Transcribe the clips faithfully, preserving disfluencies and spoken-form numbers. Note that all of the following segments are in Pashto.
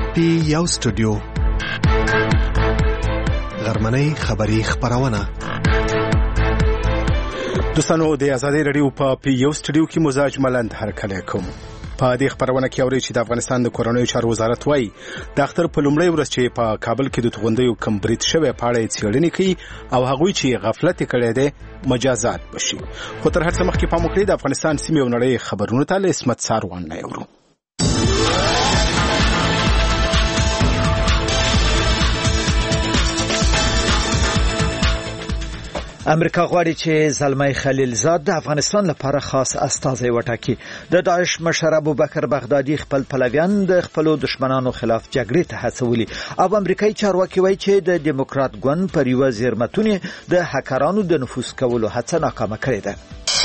پی یو سټوډیو غرمنۍ خبری خبرونه دوستانو د آزادۍ رادیو په پی یو سټوډیو کې مزاج ملند هرکلی کوم. په دې خبرونه کې اوري چې د افغانستان د کورنیو چارو وزارت وايي د اختر په لومړۍ ورځ چې په کابل کې د توغندیو کم برید شوی په اړه څېړنې کوي او هغوی چې غفلت کړی دی مجازات بشي. خو تر هر څه مخکې پام وکړئ د افغانستان سیمې او نړۍ خبرونو ته له اسمت ساروان نه اورو. امریکا غواړي چې زلمی خلیلزاد د افغانستان لپاره خاص استازی وټاکي. د داعش مشر ابوبکر بغدادي خپل پلویان د خپل دشمنانو خلاف جګړې ته هڅولي او امریکایي چارواکي وایي چې د دیموکرات ګوند پر یو زیرمتونی د هکرانو د نفوذ کولو هڅه ناکامه کړې ده.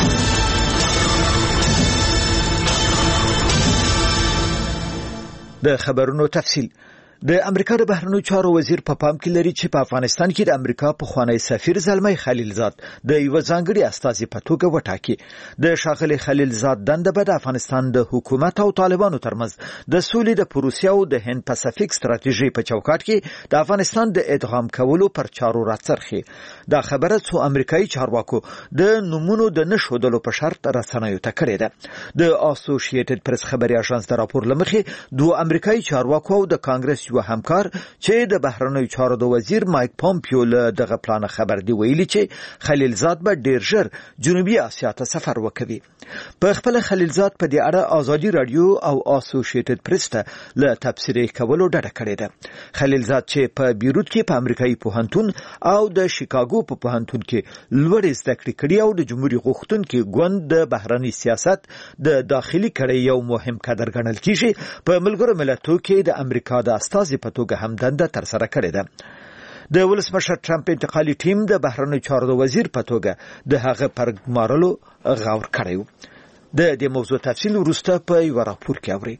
د خبرونو تفصیل. د امریکا د بهرنیو چارو وزیر په پام کې لري چې په افغانستان کې د امریکا پخوانی سفیر زلمی خلیلزاد د یو ځانګړي استازي په توګه وټاکي. د ښاغلي خلیلزاد دنده به د افغانستان د حکومت او طالبانو ترمنځ د سولې د پروسې او د هند پاسفیک ستراتیژي په چوکاټ کې د افغانستان د ادغام کولو پر چارو راڅرخي. دا خبره څو امریکایي چارواکو د نمونو د نشودلو په شرط رسنیو ته کړې ده. د اسوسییټډ پریس خبري اژانس د راپور لمخې دوه امریکایي چارواکو او د کانګرس یو همکار چې د بهرنیو چارو د وزیر مایک پومپیو له دغه پلان خبر دی ویلي چې خلیلزاد به ډیر ژر جنوبي اسیا ته سفر وکړي. په خپل خلیلزاد په دې اړه آزادي رادیو او اسوسییټډ پریس ته له تبصرې کولو ډډه کړې ده. خلیلزاد چې په بیروت کې په امریکایي پوهنتون او د شیکاګو په پوهنتون کې لوړې زده کړې کړې او د جمهوریت غوښتونکو ګوند د بهرنی سیاست د داخلي کړۍ یو مهم کادر ګڼل کیږي، په ملګرو ملتونو کې د امریکا د استازي په توګه هم دنده تر سره کړې ده. د ولسمشر ټرمپ انتقالي ټیم د بهرنیو چارو د وزیر په توګه د هغه پر ګمارلو غور کړی و. د دې موضوع تفصیل وروسته په یو راپور کې اورئ.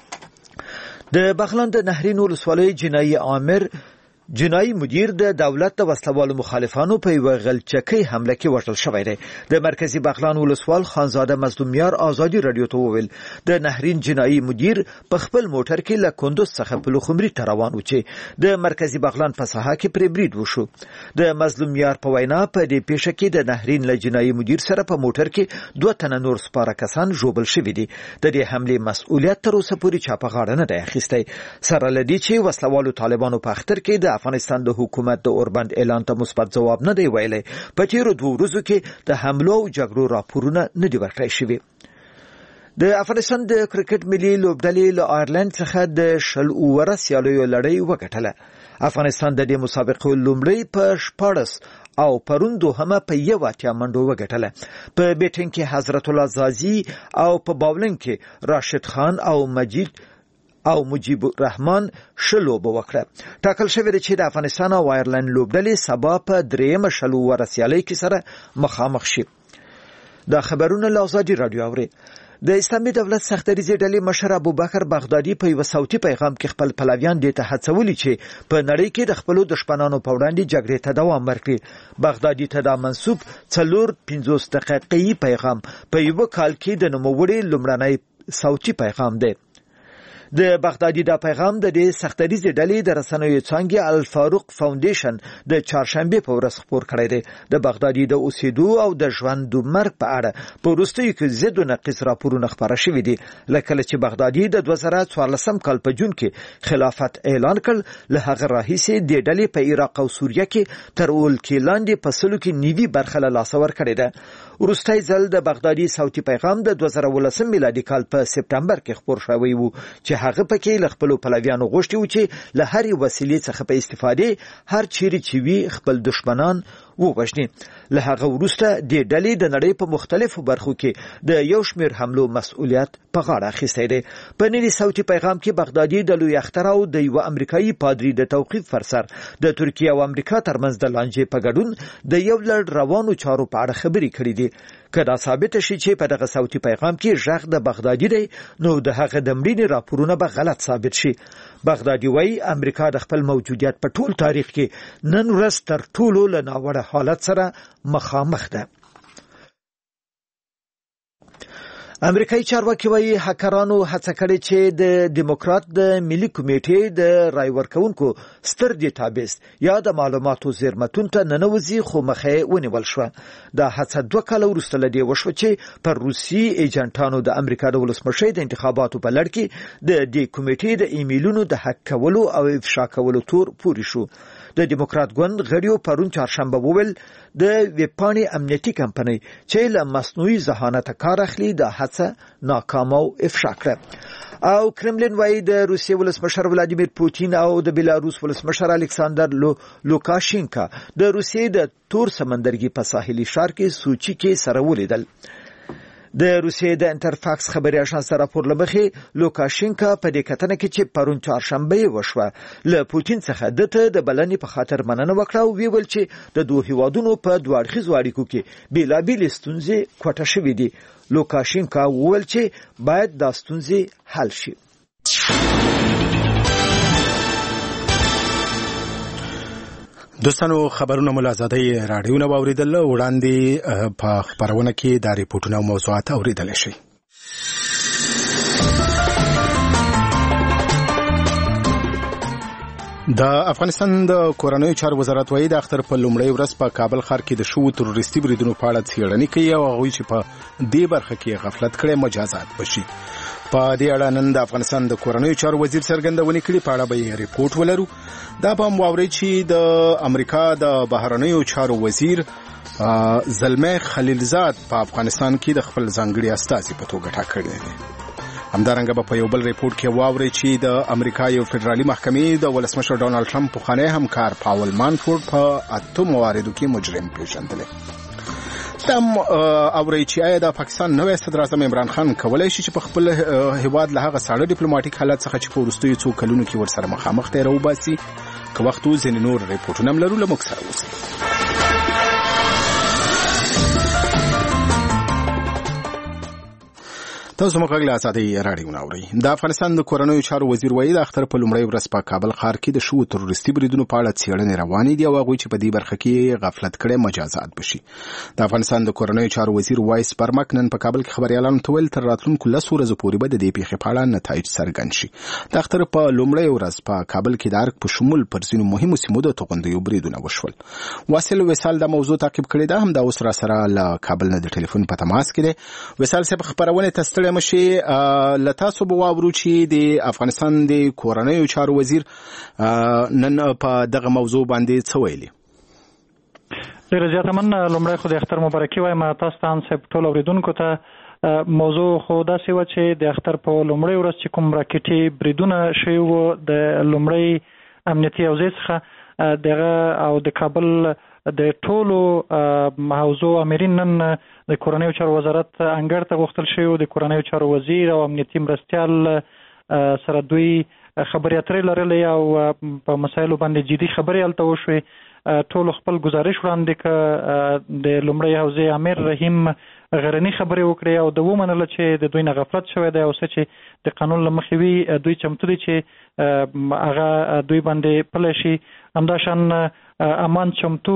د بغلان د نهرین ولسوالۍ جنایي آمر جنایي مدیر د دولت د وسلوالو مخالفانو په یو غلچکۍ حمله کې وژل شوی دی. د مرکزی بغلان ولسوال خانزاده مظلومیار آزادي رادیو ته وویل د نهرین جنایي مدیر په خپل موټر کې له کندوز څخه په لوخمري ته روان و چې د مرکزی بغلان په ساحه کې پرې برید وشو. د مظلومیار په وینا په دې پیښه کې د نهرین له جنایي مدیر سره په موټر کې دوه تنه نور سپاره کسان ژوبل شوي دي. د دې حملې مسؤلیت تر اوسه پورې چا په غاړه نه دی اخیستی. سره لدی چې وسلوالو طالبانو په اختر کې د افغانستان د حکومت د اوربند اعلان ته مثبت جواب نه دی ویلی. په تیرو دوه ورځو کې د حملو او جګړو راپورونه نه دي ورکړای شوي. د افغانستان د کرکټ ملي لوبډلې له آیرلند څخه د شل اووره سیالیو لړۍ وګټله. افغانستان د دې مسابقې لومړی په شپاړس او پرون دوهمه په یو اتیا منډو وګټله. په بیټینګ کې حضرت الله زازي او په باولینګ کې راشد خان او مجید او مجيب الرحمن شلو بوکړه. ټاکل شوی دی چې د افغانستان او آیرلند لوبډلې سبا په درېیمه شلو ورسیالۍ کې سره مخامخ شي. دا خبرونه له آزادي رادیو اوري. د اسلامي دولت سختریزې ډلې مشر ابوبکر بغدادي په یو صوتي پیغام کې خپل پلویان دې ته هڅولي چې په نړۍ کې د خپل دشمنانو په وړاندې جګړې ته دوام ورکړي. بغدادي ته دا منسوب څلور پنځوس دقیقې پیغام په یو کال کې د نوموړي لومړنی صوتي پیغام دی. د بغدادي دا پیغام د دې سختریزې ډلې د رسنیو څانګې الفاروق فاونډیشن د چهارشنبه په ورځ خپور کړی دی. د بغدادي د اوسېدو او د ژوند مرګ په اړه په وروستیو کې زیاتو نقیض راپورونه خپاره شوي دي. لکه چې بغدادي د دوه زره څوارلسم کال په جون کې خلافت اعلان کړ، له هغه راهیسې د ډلې په عراق او سوریه کې تر ولکې لاندې په سلو کې نیوي برخه له لاسه ورکړې ده. وروستی ځل د بغدادي صوتي پیغام د دوه زره اوولسم میلادي کال په سپتمبر کې خپور شوی و چې هغه پکې له خپل پلویانو غوښتي و چې له هرې وسیلې څخه په استفادې هر چیرې چې وي خپل دشمنان ووژني. له هغه وروسته د ډلې د نړۍ په مختلفو برخو کې د یو شمېر حملو مسؤلیت په غاړه اخیستی دی. په نوي صوتي پیغام کې بغدادي د لوی اختر او د یو امریکایي پادري د توقیف پر سر د ترکیه او امریکا ترمنځ د لانجې په ګډون د یو لړ روانو چارو په اړه خبرې کړې دي. که دا ثابت شي چې په دغه صوتي پیغام کې ژغ د بغدادي دی، نو د هغه د مړینې راپورونه به غلط ثابت شي. بغدادي وایي امریکا د خپل موجودیت په ټول تاریخ کې نن ورځ تر ټولو له ناوړه حالت سره مخامخ ده. امریکایي چارواکي وايي هکرانو هڅه کړې چې د دیموکرات د ملي کمیټې د رای ورکونکو ستر ډیټابیس یا د معلوماتو زیرمتون ته ننوځي خو مخه ونیول شو. دا هڅه دوه کاله وروسته لدی وشو چې پر روسي ایجنټانو د امریکا د ولسمشر د انتخاباتو په لړ کې د دې کمیټې د ایمیلونو د هک کولو او افشا کولو تور پوري شو. د دیموکرات ګوند غړیو پرون چهارشنبه وویل د ویبپاڼې امنیتي کمپنۍ چې له مصنوعي ذهانت کار اخلي د هڅه ناکام او افشا کړه. او کرملین وايي د روسیې ولسمشر ولادیمیر پوتین او د بیلاروس ولسمشر الکساندر لو لوکاشینکا د روسیې د تور سمندرګي په ساحلي ښار کې سوچي کې سره ولیدل. د روسیې د انټرفاکس خبري اژانس راپور لمخې لوکاشینکا په دې کتنه کې چې پرون چهارشنبه وشوه له پوتین څخه دته د بلنې په خاطر مننه وکړه او ویل چې د دوه هیوادونو په دوه اړخیزو اړیکو کې بیلابیل ستونزې کوټه شوې دي. لوکاشینکا وویل چې باید دا ستونزې حل شي. دوستانو خبرونه ملازادي رادیو نه واوریدل وړاندې په خبرونه کې د ریپورتونو او موضوعات اوریدل شي. د افغانستان د کورنیو چارو وزارت وايي د اختر په لومړۍ ورځ په کابل ښار کې د شوو تروریستي بریدونو په اړه څېړنې کوي او هغوی چې په دې برخه کې غفلت کړی مجازات بشي. په دې اړه نن د افغانستان د کورنیو چارو وزیر څرګندونې کړې، په اړه به ریپورت ولرو. دا به هم واورئ چې د امریکا د بهرنیو چارو وزیر زلمه خلیلزاد په افغانستان کې د خپل ځانګړي استازي په توګه ټاکلی دی. همدارنګه به په یو بل ریپورت کې واورئ چې د امریکا یو فدرالي محکمې د ولسمشر ډونالد ټرمپ پخوانی همکار پاول مانفورد په اته مواردو کې مجرم پیژندلی. تم اورئ چې آیا د پاکستان نوی صدر اعظم عمران خان کولای شي چې په خپل هیواد له هغه ساړه ډیپلوماټیک حالت څخه چې په وروستیو څو کلونو کې ورسره مخامخ دی راوباسي. که وخت و ځینې نور ریپورټونه هم لرو، له موږ سره اوسئ. تاسو موږ غږ آزادي رادیو ناوړي. د افغانستان د کورنیو چارو وزیر وايي د اختر په لومړۍ ورځ په کابل ښار کې د شوو تروریستي بریدونو په اړه څېړنې روانې دي او هغوی چې په دې برخه کې غفلت کړی مجازات بشي. د افغانستان د کورنیو چارو وزیر وایس پرمک نن په کابل کې خبريالانو ته ویل تر راتلونکو لسو ورځو پورې به د دې پیښې په اړه نتایج څرګند شي. د اختر په لومړۍ ورځ په کابل کې د ارګ په شمول پر ځینو مهمو سیمو د توغندیو بریدونه وشول. واصل وصال د موضوع تعقیب کړی ده، هم د اوس را سره له کابل نه د ټلیفون په تماس کې دی. وصال صاحب خبرونه تستړی مشي لتاسو به واورو چې د افغانستان د کورنیو چارو وزیر نن په دغه موضوع باندې څه ویلي. ډېر زیاته من لومړی خو د اختر مبارکي وایم تاسو ته هم صاحب ټول اوریدونکو ته. موضوع خو داسې وه چې د اختر په لومړۍ ورځ چې کوم راکټي بریدونه شوي وو د لومړۍ امنیتي حوزې څخه دغه او د کابل د ټولو حوزو امرین نن د کورنیو چارو وزارت انګړ ته غوښتل شوي. د کورنیو چارو وزیر او امنیتي مرستیال سره دوی خبرې اترې لرلې او په مسایلو باندې جدي خبرې هلته وشوې. ټولو خپل گزارش وړاندې که د لومړۍ حوزې امیر رحیم غرني خبرې وکړې او د ومنله چې د دوی نه غفلت شوی دی او څه چې د قانون له مخې وي دوی چمتو دي چې هغه دوی باندې پلی شي. همداشان امان چمتو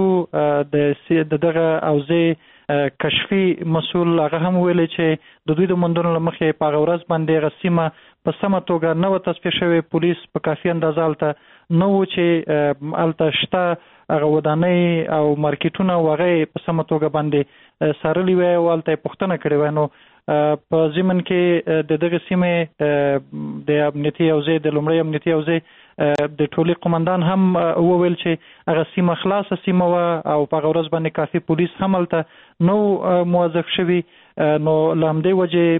د دغه حوزې کشفي مسؤل هغه هم ویلي چې د دوی د موندنو له مخې په هغه ورځ باندې هغه سیمه په سمه توګه نه وه تصفیه شوې. پولیس په کافي اندازه هلته نه وو چې هلته شته هغه ودانۍ او مارکیټونه او هغه په سمه توګه باندې څارلي وی او هلته یې پوښتنه کړې وی. نو په ضمن کې د دغه سیمې د امنیتي حوزې د لومړۍ امنیتي حوزې د ټولي قمندان هم وویل چې هغه سیمه خلاصه سیمه وه او په هغه ورځ باندې کافي پولیس هم هلته نو موظف شوي. نو له همدې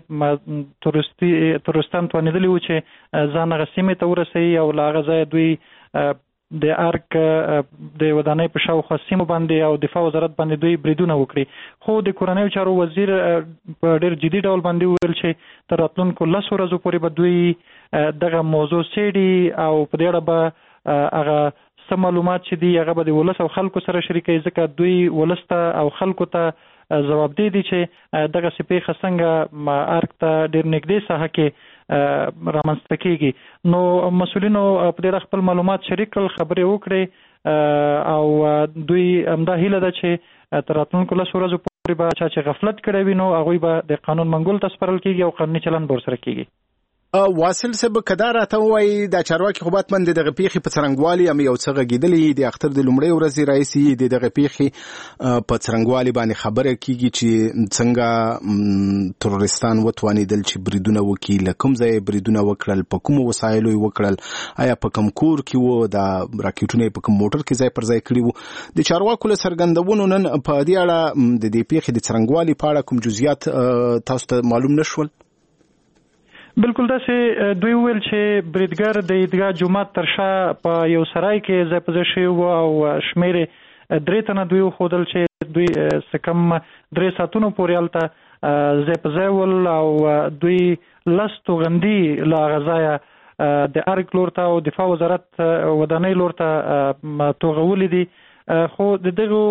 وجې تورستان توانېدلي وو چې ځان هغه سیمې ته ورسوي او له هغه ځایه دوی د ارګ د ودانۍ په شاوخوا سیمو باندې او دفاع وزارت باندې دوی بریدونه وکړي. خو د کورنیو چارو وزیر په ډېر جدي ډول باندې وویل چې تر راتلونکو لسو ورځو پورې به دوی دغه موضوع څېړي او په دې اړه به هغه څه معلومات چې دي هغه به د ولس او خلکو سره شریکوي، ځکه دوی ولس ته او خلکو ته ځواب دی دي چې دغه سپېښه څنګه ارګ ته ډېر نږدې ساحه کې رامنځته کېږي. نو مسؤلینو په دې خپل معلومات شریک کړل، خبرې وکړې او دوی همدا هیله ده چې تر راتلونکو لسو ورځو پورې به چا چې غفلت کړی وي نو هغوی به د قانون منګول ته سپارل کېږي او قانوني چلند به ورسره کېږي. واصل صاحب کدا راته وایي د چارواکي خو باید من دغه پیښې په څرنګوالي هم یو څه غږېدلې د اختر د لومړۍ ورځې راهیسې د دغه پیښې په څرنګوالي باندې خبره کېږي چې څنګه تروریستان وتوانېدل چې بریدونه وکړي، له کوم ځایه بریدونه وکړل، په کومو وسایلو یې وکړل، آیا په کوم کور کې وو، د راکېټونه یې په کوم موټر کې ځای پر ځای کړي وو. د چارواکو له څرګندونو نن په دې اړه د دې پیښې د څرنګوالي په اړه کوم جزئیات تاسو ته معلوم نه شول؟ بالکل داسې دوی ویل چې بریدګر د عیدګاه جومات تر شا په یو سرای کې ځای په ځای شوی و او شمیر درې تنه دوی وښودل چې دوی څه کم درې ساعتونو پورې هلته ځای په ځای ول او دوی لس توغندي له هغه ځایه د ارګ لور ته او دفاع وزارت ودانۍ لور ته توغولې دي. خو د دغو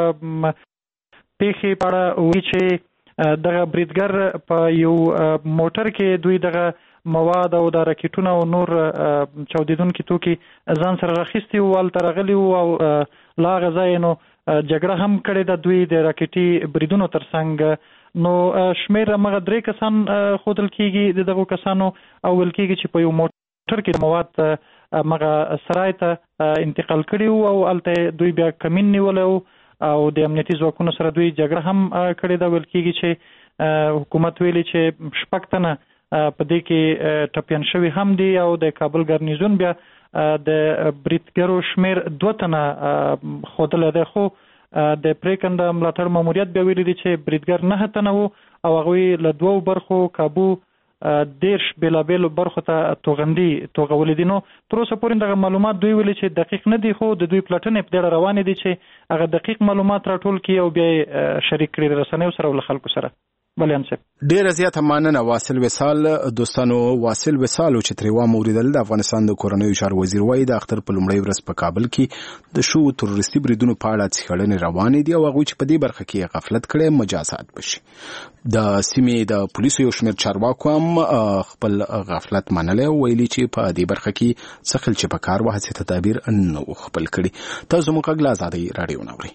پیښې په اړه وایي چې دغه بریدګر په یو موټر کې دوی دغه مواد او د راکېټونه او نور چاودیدونکي توکي ځان سره راخیستي وو، هلته راغلي وو او له هغه ځایه نو جګړه هم کړې ده دوی د راکېټي بریدونو تر څنګ. نو شمیر همغه درې کسان ښودل کېږي د دغو کسانو او ویل کېږي چې په یو موټر کې مواد همغه سرای ته انتقال کړي وو او هلته دوی بیا کمین نیولی وو او د امنیتي ځواکونو سره دوی جګړه هم کړې ده. ویل کېږي چې حکومت ویلي چې شپږ تنه په دې کې ټپیان شوي هم دي او د کابل ګرنیزون بیا د بریدګرو شمیر دوه تنه ښودلی دی. خو د پرېکنده ملاتړ ماموریت بیا ویلي دي چې بریدګر نه تنه وو او هغوی له دوو برخو کابو دیرش بېلابېلو برخو ته توغندي توغولې دي. نو تر اوسه پورې دغه معلومات دوی ویلي چې دقیق نه دي، خو د دوی پلټنې په دې اړه روانې دي چې هغه دقیق معلومات راټول کړي او بیا یې شریک کړي د رسنیو سره او له خلکو سره. بلیان صاحب ډیره زیاته مننه واصل وصال. دوستانو واصل وصال چې تریوا موریدل د افغانستان د کورنیو چارو وزیر وایي د اختر په لومړۍ ورځ په کابل کې د شو تروریستي بریدونو په اړه څېړنې روانې دي او هغوی چې په دې برخه کې غفلت کړی مجازات بشي. د سیمې د پولیسو یو شمېر چارواکو هم خپل غفلت منلی او ویلي چې په دې برخه کې څه خل چې په کار وهڅې تدابیر نه و خپل کړي. تاسو زموږ غږ له ازادۍ راډیو نه اورئ.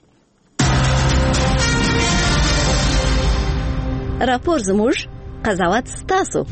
راپور زموږ، قضاوت ستاسو.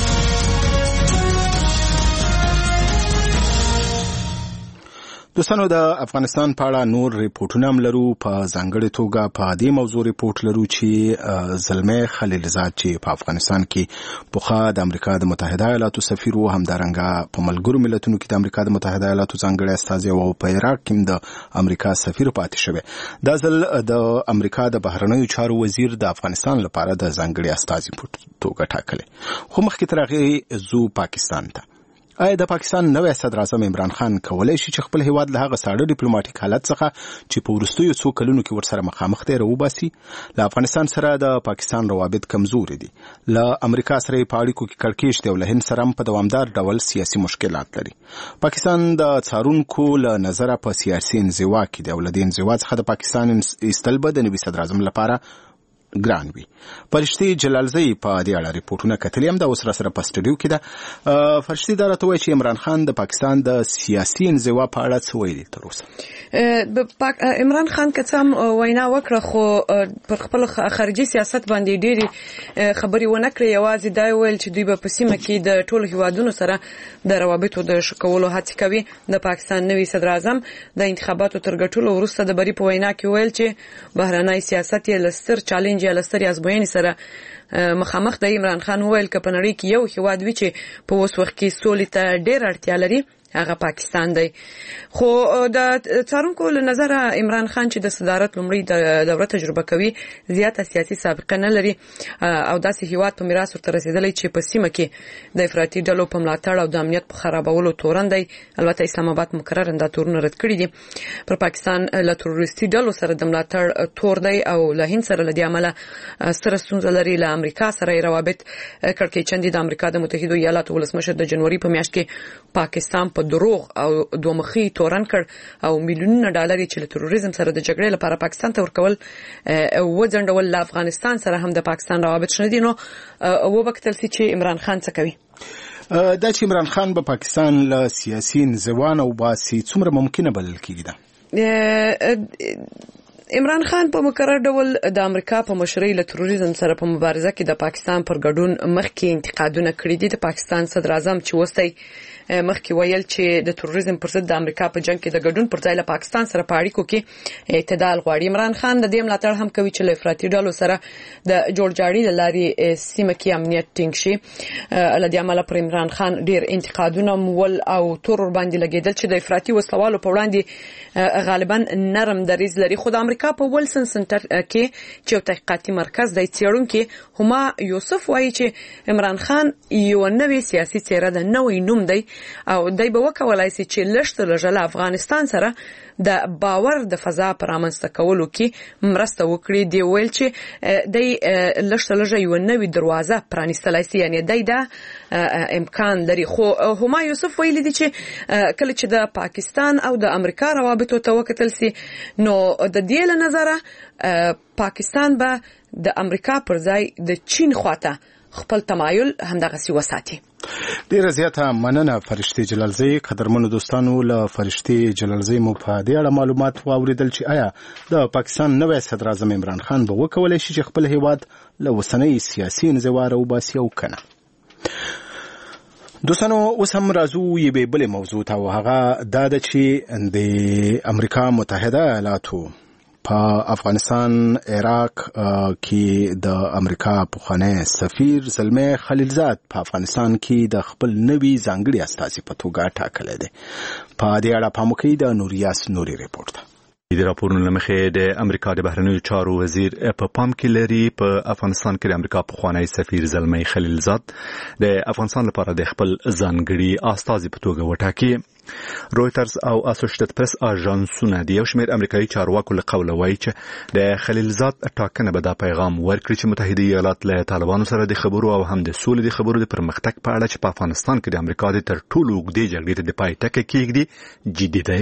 دوستانو د افغانستان په اړه نور ریپورټونه هم لرو. په ځانګړې توګه په دې موضوع ریپورټ لرو چې زلمی خلیلزاد چې په افغانستان کې پخوا د امریکا د متحده ایالاتو سفیر و، همدارنګه په ملګرو ملتونو کې د امریکا د متحده ایالاتو ځانګړی استازی او په عراق کې د امریکا سفیر پاتې شوی. دا ځل د امریکا د بهرنیو چارو وزیر د افغانستان لپاره د ځانګړي استازي په توګه ټاکلی. خو مخکې تر هغې زو پاکستان ته. آیا د پاکستان نوی صدر اعظم عمران خان کولی شي چې خپل هیواد له هغه ساړه ډیپلوماټیک حالت څخه چې په وروستیو څو کلونو کې ورسره مخامخ دی راوباسي؟ له افغانستان سره د پاکستان روابط کمزوري دي، له امریکا سره په اړیکو کې کړکېچ دی او له هند سره هم په دوامدار ډول سیاسي مشکلات لري. پاکستان د څارونکو له نظره په سیاسي انزوا کې دی او له دې انزوا څخه د پاکستان ایستل به د نوي صدر اعظم لپاره ګران وي. فرشتي جلالزی په دې اړه ریپورټونه کتلي هم دا اوس را سره په سټوډیو کې ده. فرشتي دا راته وایي چې عمران خان د پاکستان د سیاسي انزوا په اړه څه ویلي تر اوسه؟ عمران خان که څه هم وینا وکړه خو پر خپل خارجي سیاست باندې ډېرې خبرې ونه کړې. یوازې دا ویل چې دوی به په سیمه کې د ټولو هیوادونو سره د روابطو د ښه کولو هڅې کوي. د پاکستان نوي صدر اعظم د انتخاباتو تر ګټلو وروسته د بري په وینا کې ویل چې بهرنی سیاست یې له ستر چالنج یا له سترې ازموینې سره مخامخ دی. عمران خان وویل که په نړۍ کې یو هیواد وي چې په اوس وخت کې سولې ته ډېر اړتیا لري هغه پاکستان دی. خو د څارونکو له نظره عمران خان چې د صدارت لومړی دوره تجربه کوي زیاته سیاسي سابقه نه لري او داسې هیواد په میراث ورته رسېدلی چې په سیمه کې د افراطي ډلو په ملاتړ او د امنیت په خرابولو تورن دی. البته اسلام آباد مکرر دا تورونه رد کړي دي. پر پاکستان له تروریستي ډلو سره د ملاتړ تور دی او له هند سره له دې امله ستره ستونزه لري. له امریکا سره یې روابط کړکېچن دي. د امریکا د متحدو ایالاتو ولسمشر د جنوري په میاشت کې پاکستان په دروغ او دوه مخي تورن کړ او میلیونونه ډالر چې له تروریزم سره د جګړې لپاره پاکستان ته ورکول او ځنډول. له افغانستان سره هم د پاکستان روابط شنه دي. نو و وکتل سي چې عمران خان څه کوي. دا چې عمران خان په پاکستان له سیاسي انزوا او باسي څومره ممکنه بلل کېږي؟ عمران خان په مکرر ډول د امریکا په مشرۍ له تروریزم سره په مبارزه کې د پاکستان پر ګډون مخکې انتقادونه کړي دي. د پاکستان صدر اعظم چې وستي مخکې ویل چې د تروریزم پر ضد د امریکا په جنگ کې د ګډون پر ځای له پاکستان سره په اړیکو کې اعتدال غواړي. عمران خان د دې ملاتړ هم کوي چې له افراطي ډلو سره د جوړجاړي لارې سیمه کې امنیت ټینګ شي. له دې عمله پر عمران خان ډیر انتقادونه مول او تور ور باندې لګیدل چې د افراطي وسلوالو په وړاندې غالبا نرم دریځ لري. خو د امریکا په ولسن سنټر کې چې یو تحقیقاتي مرکز دی څېړونکي هما یوسف وایي چې عمران خان یو نوې سیاسي څېره ده، نوې نوم دی او دای به وکولای شي چې لښته لږه افغانستان سره د باور د فضا پر امنسته کولو کې مرسته وکړي. دی ویل چې دای لښته لږه یو نوې دروازه پرانیستلای شي، یعنی دای دا امکان لري. خو هما یوسف ویل دي چې کله چې د پاکستان او د امریکا روابط ته وکتل سي نو د دې له نظره پاکستان به د امریکا پر ځای د چین خواته خپل تمایل همدغه سی وساتي. ډیره زیاته مننه فرشتي جلالزی. قدرمنو دوستانو، له فرشتي جلالزی مو په دې اړه معلومات واوریدل چې آیا د پاکستان نوې صدر اعظم عمران خان به وکولای شي چې خپل هیواد له وسنۍ سیاسي انزوار او باسي او کنه. دوستانو اوس هم راځو یوې بلې موضوع ته، او هغه دا ده چې د امریکا متحده ایالاتو په افغانستان عراق کې د امریکا پخوانی سفیر زلمه خلیلزاد په افغانستان کې د خپل نوي ځانګړي استازي په توګه ټاکلی دی. په دې اړه پام وکړئ د نوریاس نوري رپورټ ته. د راپورونو لمخې د امریکا د بهرنیو چارو وزیر په پام کې لري په افغانستان کې د امریکا پخوانی سفیر زلمه خلیلزاد د افغانستان لپاره د خپل ځانګړي استازي په توګه وټاکي. رویترز او اسوسییټډ پریس اژانسونه د یو شمېر امریکایي چارواکو له قوله وایي چې د خلیلزاد ټاکنه به دا پیغام ورکړي چې متحده ایالات له طالبانو سره د خبرو او هم د سولې د خبرو د پرمختګ په اړه چې په افغانستان کې د امریکا د تر ټولو اوږدې جګړې ته د پای ټکی کېږدي جدي دی.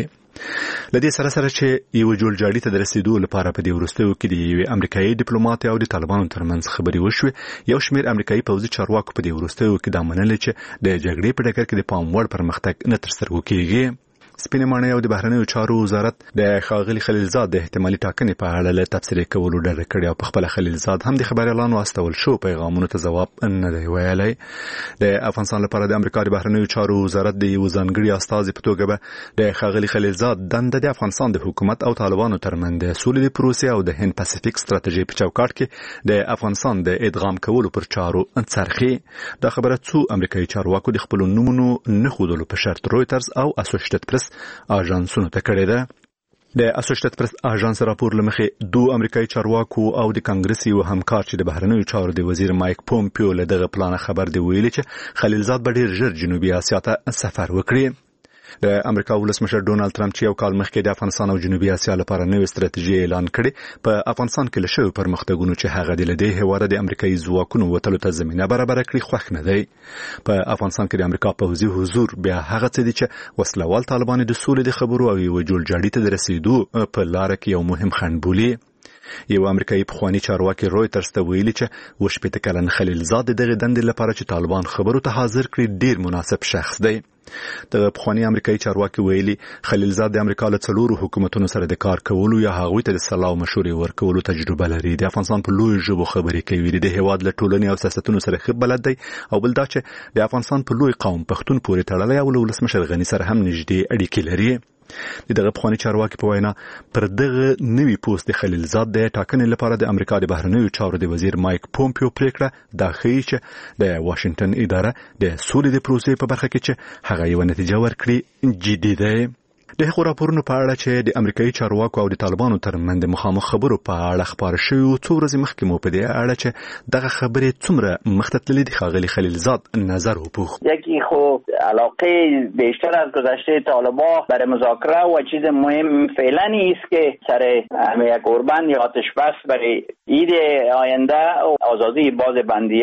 لدې سره سره چې یو جوړجاړي ته د رسیدو لپاره په دې وروستیو کې د یو امریکایي ډیپلوماټ او د طالبانو ترمنځ خبرې وشوې، یو شمېر امریکایي پوځي چارواکو په دې وروستیو کې دا منلې چې د جګړې په ډګر کې د پام وړ پرمختګ نه تر سترګو کېږي. سپینې ماڼۍ او د بهرنیو چارو وزارت د ښاغلي خلیلزاد د احتمالي ټاکنې په اړه له تبصرې کولو ډډه کړې او په خپله خلیلزاد هم د خبریالانو استول شو پیغامونو ته ځواب نه دی ویلی. د افغانستان لپاره د امریکا د بهرنیو چارو وزارت د یو ځانګړي استازي په توګه به د ښاغلي خلیلزاد دنده د افغانستان د حکومت او طالبانو ترمنځ د سولې د پروسې او د هند پاسفیک ستراتیژۍ په چوکاټ کې د افغانستان د ادغام کولو پر چارو څرخي. دا خبره څو امریکایي چارواکو د خپلو نومونو نه ښودلو په شرط رویترز او اسوسییټډ پریس اژانسونو ته کړې ده. د اسوسییټډ پریس اژانس راپور لمخې دوه امریکایي چارواکو او د کانګرس یو همکار چې د بهرنیو چارو د وزیر مایک پومپیو له دغه پلان خبر دی ویلي چې خلیلزاد به ډېر ژر جنوبي اسیا ته سفر وکړي. د امریکا ولسمشر ډونالد ټرمپ چې یو کال مخکې د افغانستان او جنوبي اسیا لپاره نوې ستراتیژي اعلان کړې، په افغانستان کې له شویو پرمختګونو چې هغه د لدې هیواده د امریکایي ځواکونو وتلو ته زمینه برابره کړي خوښ نه دی. په افغانستان کې د امریکا پوځي حضور بیا هغه څه دي چې وسلوال طالبان د سولې د خبرو او یو جوړجاړي ته د رسیدو په لاره کې یو مهم خنډ بولي. یو امریکایي پخوانی چارواکي رویترز ته ویلي چې وشپېته کلن خلیلزاد دغه دندې لپاره چې طالبان خبرو ته حاضر کړي ډیر مناسب شخص دی. د پخوانی امریکایي چارواکي ویلي خلیلزاد د امریکا له څلورو حکومتونو سره د کار کولو یا هغوی ته د سلا او مشورې ورکولو تجربه لري. د افغانستان په لوی ژبو خبرې کوي، د هیواد له ټولنې او سیاستونو سره ښه بلد دی، او بل دا چې د افغانستان په لوی قوم پښتون پورې تړلی او له ولسمشر غني سره هم نږدې اړیکې لري. د دغه پخوانی چارواکي په وینا پر دغه نوي پوسټ د خلیلزاد د ټاکنې لپاره د امریکا د بهرنیو چارو د وزیر مایک پومپیو پریکړه دا ښیي چې د واشنگټن اداره د سولې د پروسې په برخه کې چې هغه یو نتیجه ورکړي جدي دی. د هغو راپورونو په اړه چې د امریکایي چارواکو او د طالبانو ترمنځ د مخامخ خبرو په اړه خپاره شوي څو ورځې مخکې مو په دې اړه چې دغه خبرې څومره مخته تللې د ښاغلي خلیلزاد نظر وپوښت. یکی خو علاقه بیشتر از گذشته طالبان برای مذاکره و چیز مهم فعلا نیست که سر یک اوربند یا آتش بس برای عید آینده و آزادی باز بندی‌ها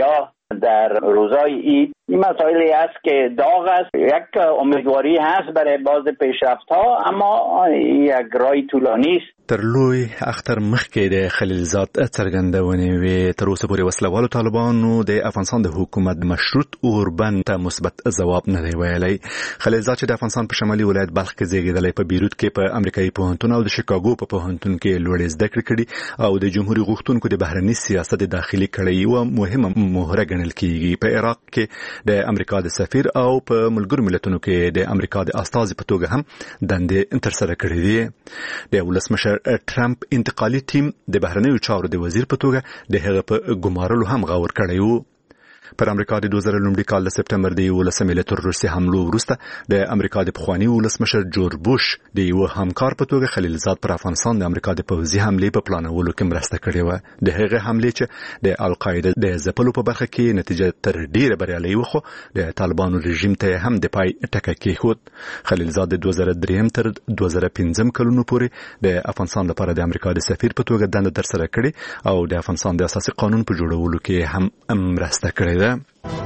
در روزهای عید. این مسائلی است که داغ است. یک امیدواری هست برای باز پیشرفت ها، اما یک راه طولانی است. تر لوی اختر مخکې د خلیلزاد څرګندونې وې تر اوسه پورې وسلوالو طالبانو د افغانستان د حکومت مشروط اوربند ته مثبت ځواب نه دی ویلی. خلیلزاد چې د افغانستان په شمالي ولایت بلخ کې زیږېدلی، په بیروت کې په امریکایي پوهنتون او د شیکاګو په پوهنتون کې لوړې زده کړې کړي او د جمهوریت غوښتونکو د بهرني سیاست داخلي کړۍ یوه مهمه مهره ګڼل کیږي. په عراق کې د امریکا د سفیر او په ملګرو ملتونو کې د امریکا د استازي په توګه هم دندې ترسره کړې دي. د ولسمشر ټرمپ انتقالي ټیم د بهرنیو چارو د وزیر په توګه د هغه په ګمارلو هم غور کړی و. پر امریکا د دوه زره لومړي کال د سپټمبر د یولسمې له تروریستي حملو وروسته د امریکا د پخواني ولسمشر جورج بوش د یو همکار په توګه خلیلزاد پر افغانستان د امریکا د پوځي حملې په پلانولو کې مرسته کړې و. د هغې حملې چې د القاعده د ځپلو په برخه کې نتیجه تر ډیره بریالۍ وه، خو د طالبانو رژیم ته هم د پای ټکه کېښود. خلیلزاد د دوه زره درې تر دوه زره پنځه کلونو پورې د افغانستان لپاره د امریکا د سفیر په توګه دنده ترسره کړې او د افغانستان د اساسي قانون په جوړولو کې هم مرسته کړې ده.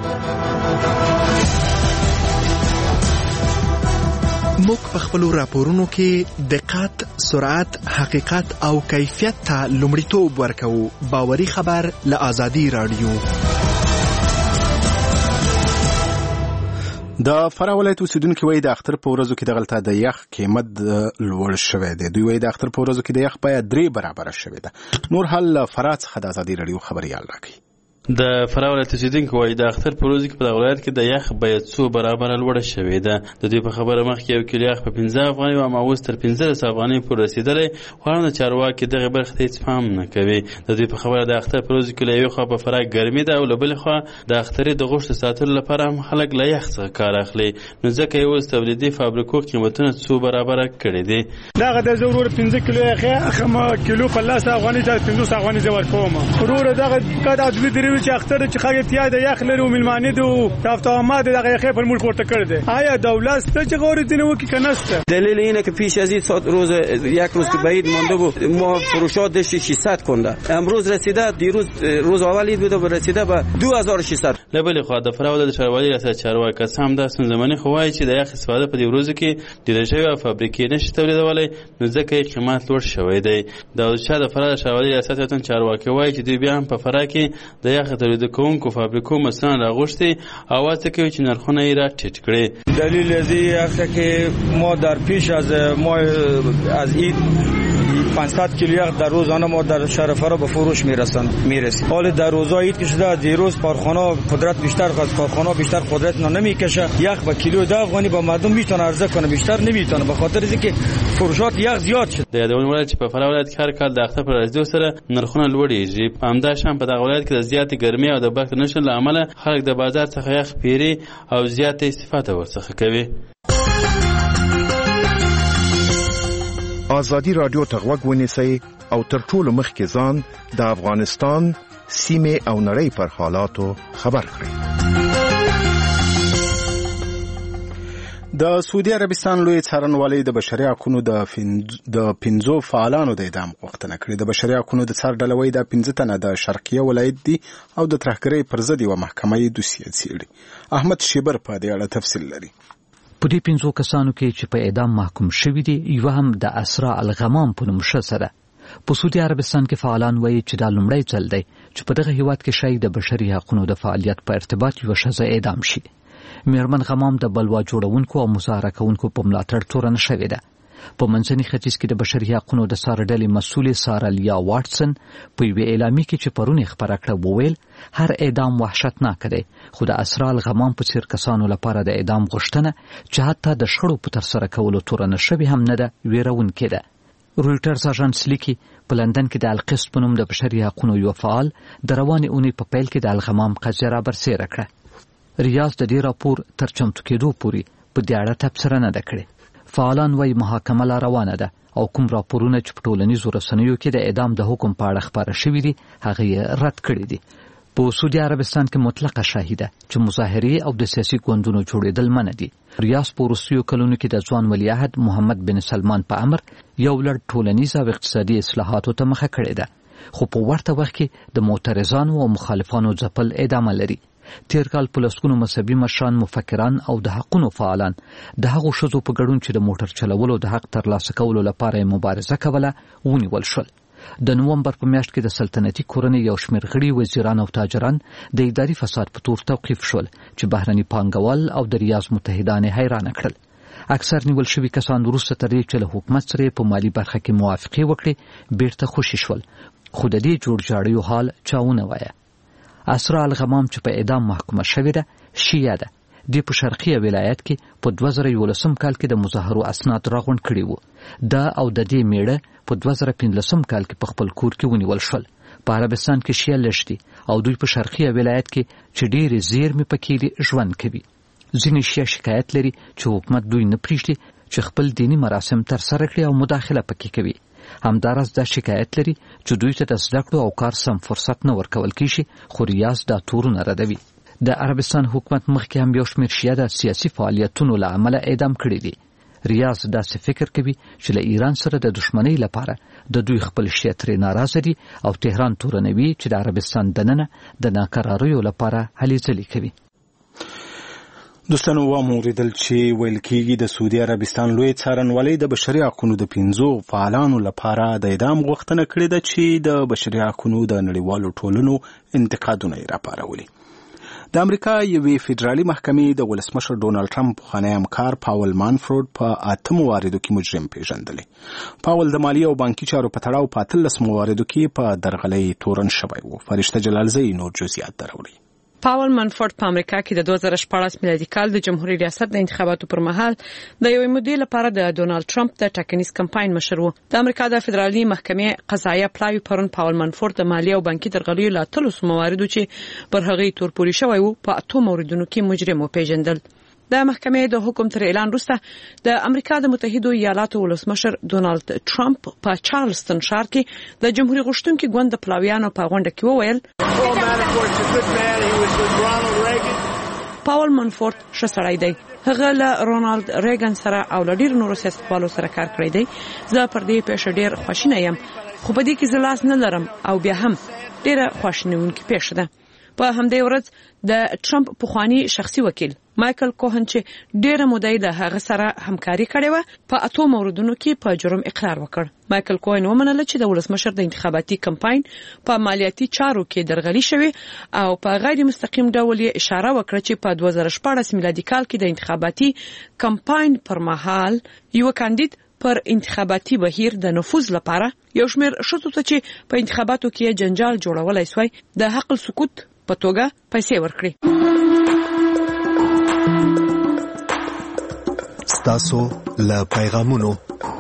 موږ په خپل راپورونو کې دقت، سرعت، حقیقت او کیفیت ته لومړیتوب ورکوو. باوري خبر له آزادي رادیو. د فراه ولایت اوسیدونکو وایي د اختر په ورځو کې دغلته د یخ قیمت لوړ شوی دی. دوی وایي د اختر په ورځو کې د یخ بیه درې برابره شوې ده. نور حال فراه څخه د آزادي رادیو خبريال راکړي. د فراه ولایت اوسیدونکو وایي د اختر په ورځو کې په دغه ولایت کې د یخ بیه څو برابره لوړه شوې ده. د دوی په خبره مخکې یو کیلو یخ په پنځه افغانۍ و، اما اوس تر پنځلس افغانۍ پورې رسېدلی، خو هم د چارواکي دغې برخې ته هېڅ پام نه کوي. د دوی په خبره د اختر په ورځو کې له یوې خوا په فراه ګرمي ده او له بلې خوا د اخترې د غوښتو ساتلو لپاره هم خلک له یخ څخه کار اخلي، نو ځکه یې اوس تولیدي فابریکو قیمتونه څو برابره کړي دي. دغه د زه ورور پنځه کیلو یخ اخم کیلو په لس افغانۍ تر پنځوس افغانۍ زه ورکوم. ورور دغه کده اجلی درې چې اختر چې اتیا د یخ لري او ملمانه دو تافتامات دغه یخ پر مول پورته کړ دی. آیا دولت ته چې غوړي دینه وکي کنسته؟ دلیل اینه که پیش از این روز یک روز که بعید مونده بود ما فروشات داشت ششصد کنده، امروز رسیده، دیروز روز اول عید بود و رسیده به دو هزار و ششصد. لبل خو د فراه د چارواکي ریاست چارواکي سم د سنځمنې خوای چې د یخ استفاده په دې ورځو کې د شوی فابریکې نشي تولیدولای، نو ځکه یې قیمت لوړ شوی دی. د شاده فراه د چارواکي ریاست چارواکي وایي چې دوی بیا هم په فراه کې د یخ تولید کوونکو فابریکو مثلا راغوشتي او هڅه کوي چې نرخونه یې را ټیټ کړي. دلیل از این است که ما در پیش از ما از عید پانصد کیلو یخ در روزانه ما در شهر فرا به فروش میرسند میرسیم. حال در روزهای عید که شده دیروز کارخانه قدرت بیشتر خواست، کارخانه بیشتر قدرت نمیکشه، یخ به کیلو ده افغانی به مردم میتونه عرضه کنه، بیشتر نمیتونه به خاطر اینکه فروشات یخ زیاد شد. د یادونه ولایت چې په فرا ولایت کې هر کال د اختر پر ورځ سره نرخونه لوړیږي. په همداش هم په دغه ولایت کې د زیاتې ګرمۍ او د برق نشټ له امله خلک د بازار څخه یخ پیری او زیاتې استفاده ورڅخه کوي. آزادی رادیو ته غوږ ونیسئ او تر ټولو مخکې ځان د افغانستان سیمې او نړۍ پر حالاتو خبر کړئ. د سعودي عربستان لوی څارنوالۍ د بشري حقوقو د د پنځو فعالانو د اعدام غوښتنه کړې. د بشري حقوقو د څار ډلوي د پنځه تنه د شرقیه ولایت دي او د ترهګرۍ پر ضد یو محکمه یې دوسیه څېړي. احمد شیبر په دې اړه تفصیل لري. په دې پنځو کسانو کې چې په اعدام محکوم شوي دي، یو هم د اسرا الغمام په نوم ښځه ده. په سعودي عربستان کې فعالان وایي چې دا لومړی ځل دی چې په دغه هیواد کې شاید د بشري حقوقو د فعالیت په ارتباط یو ښځه اعدام شي. میرمن غمام د بلوا جوړونکو او مظاهره کوونکو په ملاتړ تورن شوې ده. په منځني ختیځ کې د بشري حقوقو د څار ډلې مسؤلې سارا لیا واټسن په یوه اعلامیه کې چې پرون خبره کړه وویل هر اعدام وحشتناک دی، خو د اسرا الغمام په څیر کسانو لپاره د اعدام غوښتنه چې حتی د شخړو په ترسره کولو تورن شوې هم نه ده، ویرونکې ده. رویټرز اژانس لیکي په لندن کې د القسط په نوم د بشري حقوقو یو فعال د روانې اونۍ په پیل کې د الغمام قضیه را برسېره کړه. ریاض د دې راپور تر چمتو کېدو پورې په دې اړه تبصره نه ده کړې. فعالان وایي محاکمه لا روانه ده او کوم راپورونه چې په ټولنیزو رسنیو کې د اعدام د حکم په اړه خپاره شوي دي هغه یې رد کړي دي. په سعودي عربستان کې مطلقه شاهده چې مظاهرې او د سیاسي ګوندونو جوړېدل منع دي. ریاض په وروستیو کلونو کې د ځوان ولیعهد محمد بن سلمان په امر یو لړ ټولنیز او اقتصادي اصلاحاتو ته مخه کړې ده. خو په ورته وخت کې د معترضانو او مخالفانو ځپل ادامه لري. تیر کال په لسګونو مذهبي مشران، مفکران او د حقونو فعالان د هغو ښځو په ګډون چې د موټر چلولو د حق ترلاسه کولو لپاره مبارزه کوله ونیول شول. د نومبر په میاشت کې د سلطنتي کورنۍ یو شمېر غړي، وزیران او تاجران د اداري فساد په تور توقیف شول چې بهرني پانګوال او د ریاض متحدان یې حیرانه کړل. اکثر نیول شوي کسان وروسته تر دې چې له حکومت سره په مالي برخه کې موافقې وکړي بیرته خوشي شول، خو د دې جوړجاړیو حال چا ونه وایه. اسرا الغمام چې په اعدام محکومه شوې ده شیعه ده. د په شرقي ولایت کې په دوه زره یولسم کال کې د مظاهرو اسناد راغونډ کړي وو. دا او د دې میړه په دوه زره پنځلسم کال کې په خپل کور کې ونیول شول. په عربستان کې شیعه لږ دي او دوی په شرقي ولایت کې چې ډېرې زیرمې پکې ژوند کوي. ځینې شیعه شکایت لري چې حکومت دوی نه پریږدي چې خپل دینی مراسم ترسره کړي او مداخله پکې کوي. همداراز دا شکایت لري چې دوی ته د زده کړو او کار سم فرصت نه ورکول کیږي، خو ریاض دا تورونه ردوي. د عربستان حکومت مخکې هم یو شمېر شیعه د سیاسي فعالیتونو له امله اعدام کړي دي. ریاض داسې فکر کوي چې له ایران سره د دښمنۍ لپاره د دوی خپل شیعه ترې ناراضه دي او تهران تورنوي چې د عربستان دننه د ناکراریو لپاره هلې ځلې کوي. دوستانو وامو اوریدل چې ویل کېږي د سعودي عربستان لوی څارنوالۍ د بشري حقوقو د پنځو فعالانو لپاره د اعدام غوښتنه کړې ده چې د بشري حقوقو د نړیوالو ټولنو انتقادونه یې راپارولي. د امریکا یوې فدرالي محکمې د ولسمشر ډونالډ ټرمپ پخوانی همکار پاول مانفورد په اتم مواردو کې مجرم پیژندلی. پاول د مالی او بانکي چارو په تړاو په اتلس مواردو کې په درغلۍ تورن شوی و. فرشته جلالزی نور جزئیات دراوړي. پاول منفورد په امریکا کې د دوه زره شپاړس میلادي کال د جمهوریت ریاست د انتخاباتو پر مهال د یوې مودې لپاره د ډونالډ ټرمپ د ټاکنیز کمپاین مشر و. د امریکا د فدرالي محکمې قضایه پلاوی پرون پاول منفورد د مالی او بانکي درغلیو له اتلس مواردو چې پر هغه تورپوري شوی وو په اتو موردونو کې مجرم وپیژندل. د محکمې د حکم تر اعلان وروسته د امریکا د متحده ایالاتو ولسمشر ډونالډ ټرمپ په چارلستون ښار کې د جمهوریت غوښتونکي ګوند د پلاویانو په غونډه کې وویل پاول منفورد ښه سړی دی. هغه له رونالد ریګن سره او له ډیرو نورو سیاستوالو سره کار کړی دی. زه پر دې پیښه ډیر خوشاله یم، خو په دې کې زه لاس نه لرم او بیا هم ډیره خوشنونکې پیښه ده. په همدې ورځ د ټرمپ پخوانی شخصي وکیل مایکل کوهن چې ډیره موده د هغه سره همکاري کړې و په اتو موردونو کې په جرم اقرار وکړ. مایکل کوهن ومنله چې د ولسمشر د انتخاباتي کمپاین په مالیاتي چارو کې درغلي شوی او په غیر مستقیم ډول یې اشاره وکړه چې په دوه زره شپاړس میلادي کال کې د انتخاباتي کمپاین پر مهال یو کاندید پر انتخاباتي بهیر د نفوذ لپاره یو شمېر ښځو ته چې په انتخاباتو کې جنجال جوړولای سوی د حق السکوت په توګه پیسې ورکړي. ستاسو له پیغامونو.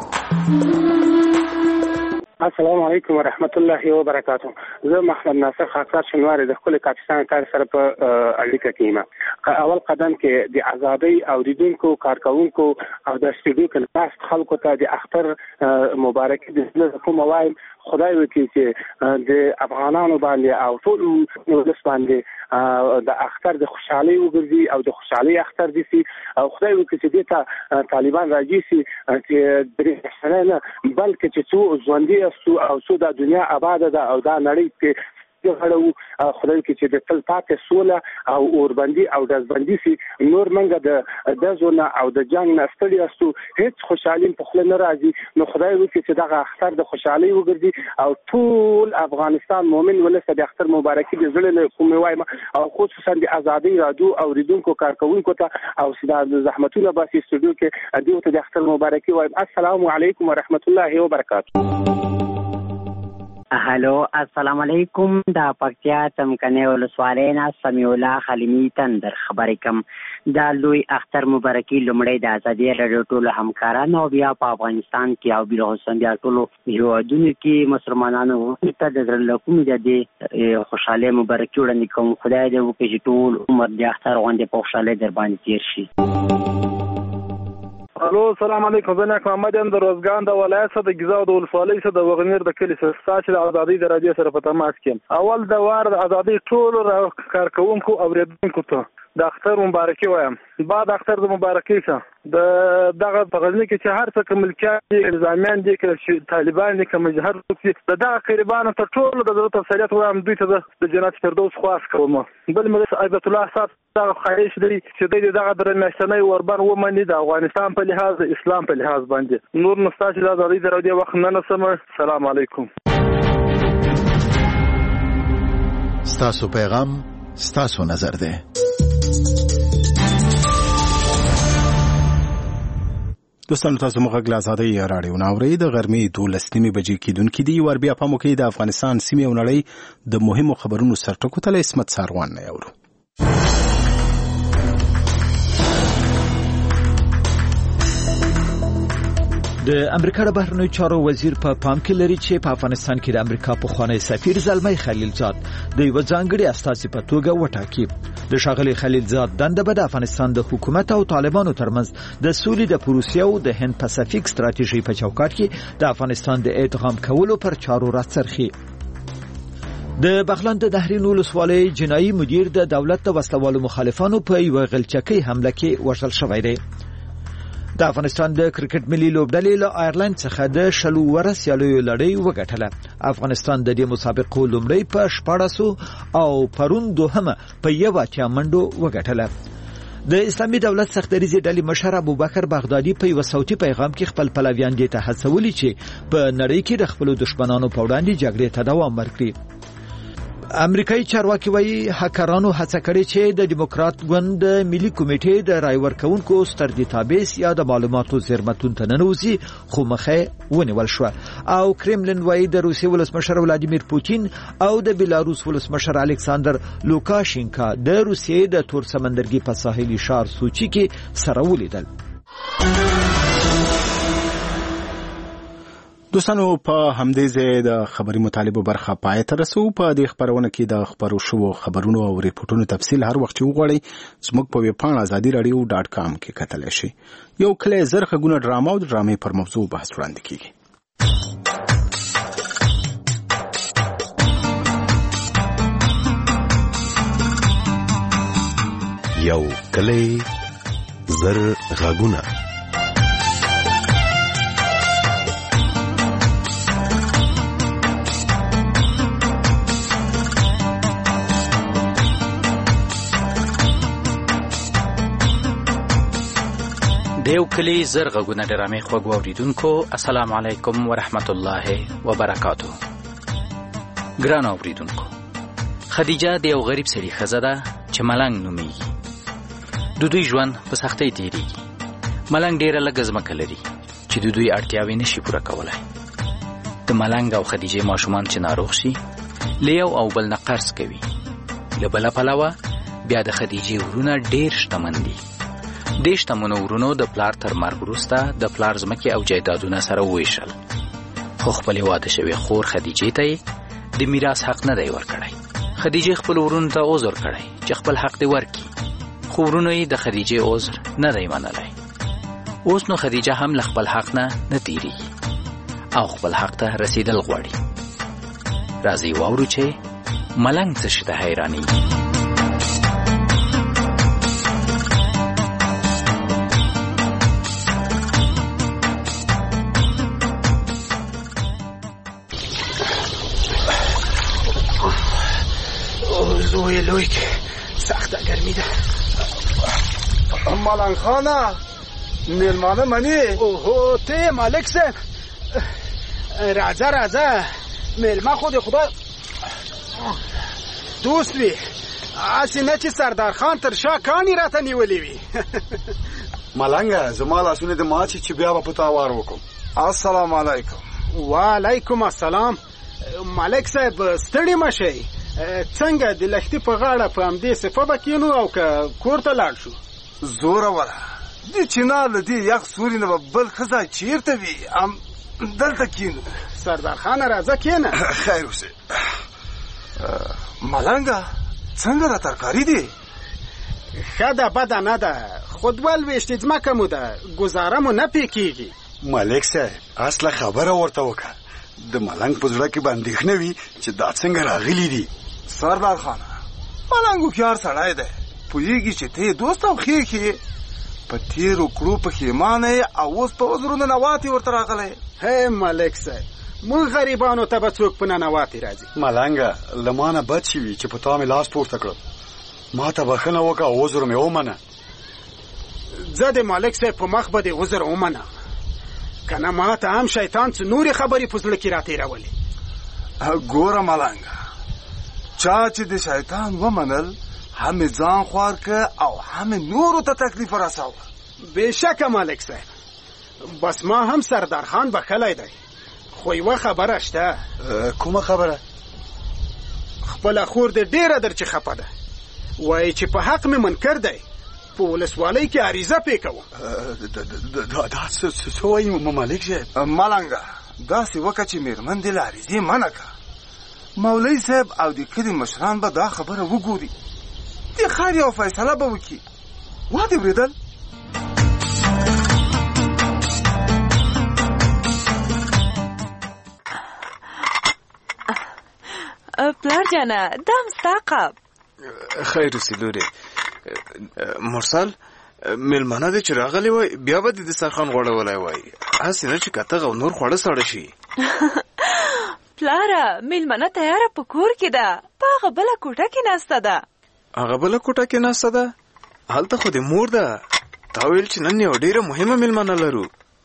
السلام علیکم ورحمت الله وبرکاته. زه محمد ناصر خاکسار شنواری د خپل پاکستان کار سره په اړیکه کې یم. اول قدم کې د ازادۍ او ریډونکو کارکونکو او د سټډیو کې خلکو ته د اختر مبارکي د کوم وایم خدای وکړي چې د افغانانو باندې او ټول ولس باندې د اختر د خوشحالي وګرځي او د خوشحالي اختر دي سي او خدای وکړي چې دته طالبان راځي سي چې درې سنه نه بلکې چې څو ژوندۍ او څو د دنیا آباد ده او دا نړۍ کې غړو خدای کې چې د تل پاتې سوله او اوربندي او دزبندي سي نور منګه د دزونه او د جنگ نه ستړي استو هیڅ خوشحالي په خپل نه راځي. نو خدای وکړي چې دغه اختر د خوشحالي وګرځي او ټول افغانستان مؤمن ولس د اختر مبارکي د زړه له کومه وایم او خصوصا د ازادي رادیو او ریډونکو کارکونکو ته او سید زحمتونه باسي سټوډیو کې دیو ته د اختر مبارکي وایم. السلام علیکم ورحمت الله وبرکاته. هلو السلام علیکم. دا پکتیا تمکنه ولسوالۍ نه سمیع الله خلیمی تندر خبرې کوم. دا لوی اختر مبارکي لومړی د ازادي رادیو ټولو همکارانو او بیا په افغانستان کې او بیا هم بیا ټولو هیوادونو کې مسلمانانو ته د زړه له کومې د دې خوشحالۍ مبارکي وړاندې کوم. خدای دې وکړي چې ټول عمر د اختر غوندې په خوشحالۍ در باندې تیر شي. الو السلام علیکم. زه نیک محمد یم د روزګان د ولایت څخه د ګیزا د ولسوالۍ څخه د وغنیر د کلي څخه ستاسو د ازادۍ د رادیو سره په تماس کې. اول د وار د ازادۍ ټولو کارکونکو او ریډونکو ته د اختر مبارکي وایم. بعد اختر د مبارکي څخه د دغه په غزني کې چې هر څه کوملکان دي، الزامیان دي، که طالبان دي، که مجهر دي، د دغه قربانو ته ټول د ضرورت تفصیلات وایم، دوی ته د جنت فردوس خواست کوم. بل مې عزت الله صاحب دغه خواهش دی چې دوی دغه درې میاشتنۍ اوربند ومني د افغانستان په لحاظ، د اسلام په لحاظ باندې. نور نو ستاسو د ازادۍ د راډیو وخت نه نسم. السلام علیکم. ستاسو پیغام ستاسو نظر دی. دوستانو تاسو موږ غږ له ازادۍ راډیو نه اورئ. د غرمې دولس نیمې بجې کېدونکې دي. ور بیا په موږ د افغانستان سیمې او نړۍ د مهمو خبرونو سرټکو ته له عصمت ساروان نه اورو. د امریکا د بهرنیو چارو وزیر په پا پام کې لري چې په افغانستان کې د امریکا پخوانی سفیر زلمی خلیلزاد د یو ځانګړي استازي په توګه وټاکي. د ښاغلي خلیلزاد دنده به د افغانستان د حکومت او طالبانو ترمنځ د سولې د پروسې او د هند پاسفیک ستراتیژي په چوکاټ کې د افغانستان د ادغام کولو پر چارو راڅرخي. د بغلان د دهرین ولسوالۍ جنایي مدیر د دولت د وسلوالو مخالفانو په یو غلچکۍ حمله کې وژل شوی دی. د افغانستان د کرکټ ملي لوبډلې له آیرلند څخه د شلو ور سیالیو لړۍ وګټله. افغانستان د دې مسابقو لومړی په شپاړسو او پرون دوهمه په یو اتیا منډو وګټله. د اسلامي دولت سختدریزې ډلې مشر ابوبکر بغدادي په یو صوتي پیغام کې خپل پلویان دي ته هڅولي چې په نړۍ کې د خپل دښمنانو په وړاندې جګړې ته دوام ورکړي. امریکایي چارواکي وایي هکرانو هڅه کړې چې د دیموکرات ګوند ملي کمیټې د رای ورکونکو ستر ډیټابیس یا د معلوماتو زیرمتون ته ننوځي، خو مخه ونیول شو. او کرملین وایي د روسیې ولسمشر ولادیمیر پوتین او د بیلاروس ولسمشر الکساندر لوکاشینکا د روسیې د تور سمندرګي په ساحلي ښار سوچي کې سره ولیدل. دوستانو په همدې ځای د خبري مطالبه برخه پای ته رسو. په دې خبرونه کې د خبرو شوو خبرونو او ریپورتونو تفصیل هر وخت وغواړئ زموږ په ویب پاڼه ازادي رادیو ډاټ کام کې کتلی شئ. یو کله زرخه ګونه ډرامه او ډرامې پر موضوع بحث وړاندې کیږي. یو کله زر غاګونه. دیو کلی زر غوونه ډرامې خوږ اوریدونکو، السلام علیکم ورحمت الله وبرکاتو. ګران اوریدونکو، خدیجه د یو غریب سړي ښځه ده چې ملنګ نومیږي. د دوی ژوند په سختۍ تیریږي. ملنګ ډیره لږه ځمکه لري چې د دوی اړتیاوې نشي پوره کولی. د ملنګ او خدیجې ماشومان چې ناروغ شي له یو او بل نه قرض کوي. له بله پلوه بیا د خدیجې ورونه ډیر شتمن دي. د شتمنو ورونو د پلار تر مرګ وروسته د پلار ځمکې او جایدادونه سره وویشل، خو خپلې واده شوې خور خدیجې ته یې د میراث حق نه دی ورکړی. خدیجې خپل ورونو ته عذر کړی چې خپل حق دې ورکړي، خو ورونو یې د خدیجې عذر نه دی منلی. اوس نو خدیجه هم له خپل حق نه نه تیریږي او خپل حق ته رسیدل غواړي. راځئ واورو چې ملنګ څه شي ته حیرانېږي. زوی لوی که سخته گرمی ده. ملنگ خانه میلمانه منی؟ اوهو تی مالک سن راځه راځه میلمه خود خدا دوست وی. اسی نه چې سردار خان تر شا کانی راته نیولې وي. ملنګه زما لاسونه د ماچې چې بیا به په تا وار وکړم. السلام علیکم. وعلیکم السلام. ملک صاحب ستړي مشئ. څنګه د لښتې په غاړه په همدې صفه به کینو او که کور ته لاړ شو؟ زوره وره دې چنار له دې یخ سوري نه به بل ښه ځای چېرته وي، دلته کینو. سردار خانه راځه کېنه. خیر اوسې. ملنګه څنګه را ترکاري دی؟ ښه ده بده نه ده، خو دوه لوېشتې ځمکه مو ده، ګزاره مو نه پې کېږي. ملک صاحب اصله خبره ورته وکړه. د ملنګ په زړه کې به اندېښنه وي چې دا څنګه راغلي دي. سردار خانه ملنګ هوښیار سړی دی، پوهېږي چې ته یې دوست او ښې ښې په تېرو کړو پښېمانه یې او اوس په عذرو ننواتې ورته راغلی. هی ملک صاحب موږ غریبانو ته به څوک په ننواتې راځي؟ ملنګه له ما نه بد شوي چې په تا مې لاس پورته کړل. ما ته بښنه وکړه او عذر مې ومنه. زه د ملک صاحب په مخ به د عذر ومنه، که نه ما ته هم شیطان څه نورې خبرې په زړه کې راتېرولې. ګوره ملنګه، چا چې د شیطان ومنل هم ځان خوار که او هم نورو ته تکلیف رساوه. بېشکه ملک صاحب، بس ما هم سردار خان بخلی دی، خو یوه خبره شته. کومه خبره؟ خپله خور دې ډېره در چې خفه ده، وایي چې په حق مې منکر دی، په ولسوالۍ کې عریضه پې کوم. دا څه وایي ملک صاحب؟ ملنګه داسې وکړه چې مېرمن دې له عریضې منع کړه. مولوي صاحب او د کلي مشران به دا خبره وګوري، د خیر یو فیصله به وکړي. وا دې اورېدل؟ پلار جانه دام ستا قاب. خیر اوسې لورې. مرسل مېلمانه دې چې راغلی وای بیا به دې دسترخوان غوړولی وای، هسې نه چې کتغ او نور خواړه ساړه شي. پلاره مېلمانه تیاره په کور کې ده، په هغه بله کوټه کې ناسته ده. هغه بله کوټه کې ناسته ده؟ هلته خو دې مور ده. تا ویل چې نن یو ډېره مهمه مېلمانه لرو.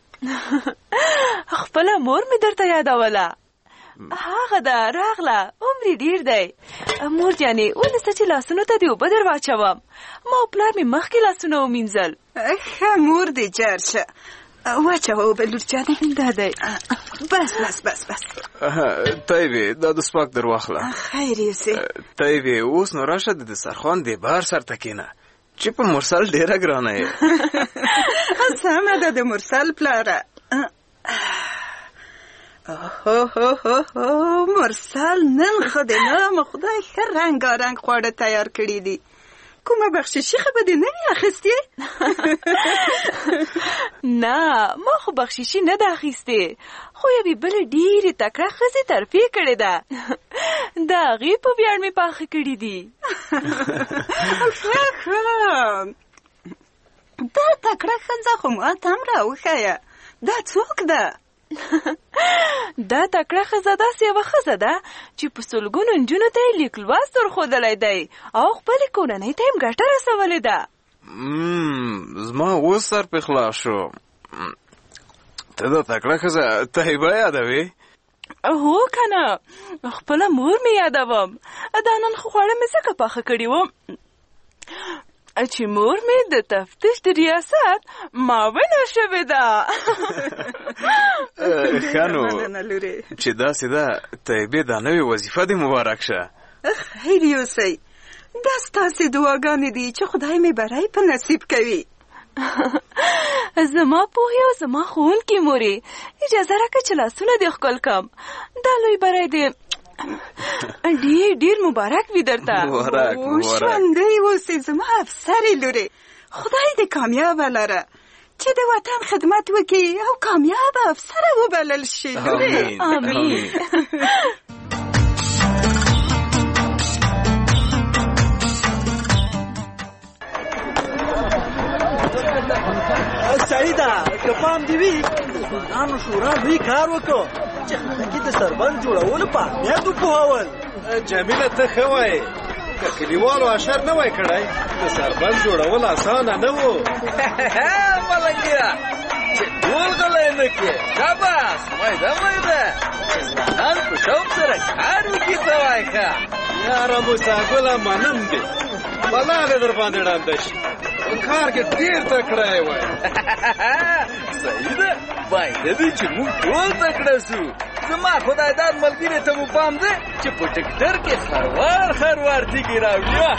خپله مور مې درته یادوله. هغه ده راغله، عمر ډیر دی. مور جانې ونیسه چې لاسونو ته دې اوبه در واچوم. ما او پلار مې مخکې لاسونه ومینځل. ښه مور دې جار شه، واچوه اوبه لور جانې. دا دی، بس بس بس بس. طیبې دا دسپاک در واخله. خیر یوسې. طیبې اوس نو راشه د دسترخوان دې بار سرته کښېنه چې په مرسل ډېره ګرانه یې. سمه ده د مرسل پلاره. هو هو هو هو مرسل نن خو دې نام خدای ښه رنګارنګ خواړه تیار کړي دي. کومه بخششي خو به دې نه وي اخیستې؟ نه ما خو بخششي نه ده اخیستې، خو یوې بلې ډېرې تکړه ښځې ترفیع کړې ده، د هغې په ویاړ مې پاخه کړي دي. ښه ښه دا تکړه ښځه خو ما ته هم راوښیه، دا څوک ده؟ دا تکړه ښځه داسې یوه ښځه ده چې په سلګونو نجونو ته یې لیک لوست ورښودلی دی او خپلې کورنۍ ته یې ګټه رسولې ده. زما اوس سر پې خلاص شو. ته دا تکړه ښځه طیبه یادوې؟ هو که نه، خپله مور مې یادوم. دا نن خو خواړه مې ځکه پاخه کړي وم چې مور مې د تفتیش د ریاست معاونه شوې ده. ښه نو چې داسې ده طیبې دا نوې وظیفه دې مبارک شه. خیر یوسئ، دا ستاسې دعاګانې دي چې خدای مې بری په نصیب کوي. زما پوهې او زما ښوونکې مورې، اجازه راکړه چې لاسونه دې ښکل کړم. دا لوی بری دې ډېر ډېر مبارک وي درته. مبارک مبارک. ژوندی اوسې زما افسرې لورې، خدای دې کامیابه لره چې د وطن خدمت وکړي او کامیابه افسره وبلل شي. آمین آمین. سعیده که پام دې وي ځوانانو شورا لوی کار وکړو چې خلک د سربند جوړولو په اهمیت وپوهول. جمیله ته ښه وایې، که کلیوالو اشر نه وای کړی د سربند جوړول اسانه نه و. ملنګیه چې ټول غلی نه کړې، شاباس وایده وایده چې ځوانان په شوق سره کار وکړي. ته وایې ښه یاره موساګله منم دې بلا دې در باندې ړانده شي، په کار کې ډېر تکړه یې وای. صحیح ده، وایده دی چې موږ ټول تکړه سو. زما خدای داد ملګري ته مو پام دی چې په ټکټر کې خروار خروار تیږې راوړي.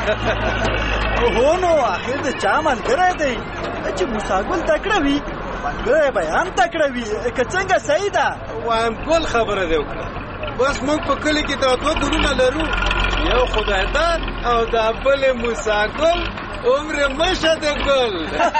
هو نو اخر د چا ملګری دی چې موساګل تکړه وي، ملګری به هم تکړه وي. که څنګه صحیح ده؟ وایم ګل خبره دې وکړه. بس موږ په کلي کې دا دوه ګلونه لرو، یو خدای داد او دا بل موساګل عمر مشه د ګل.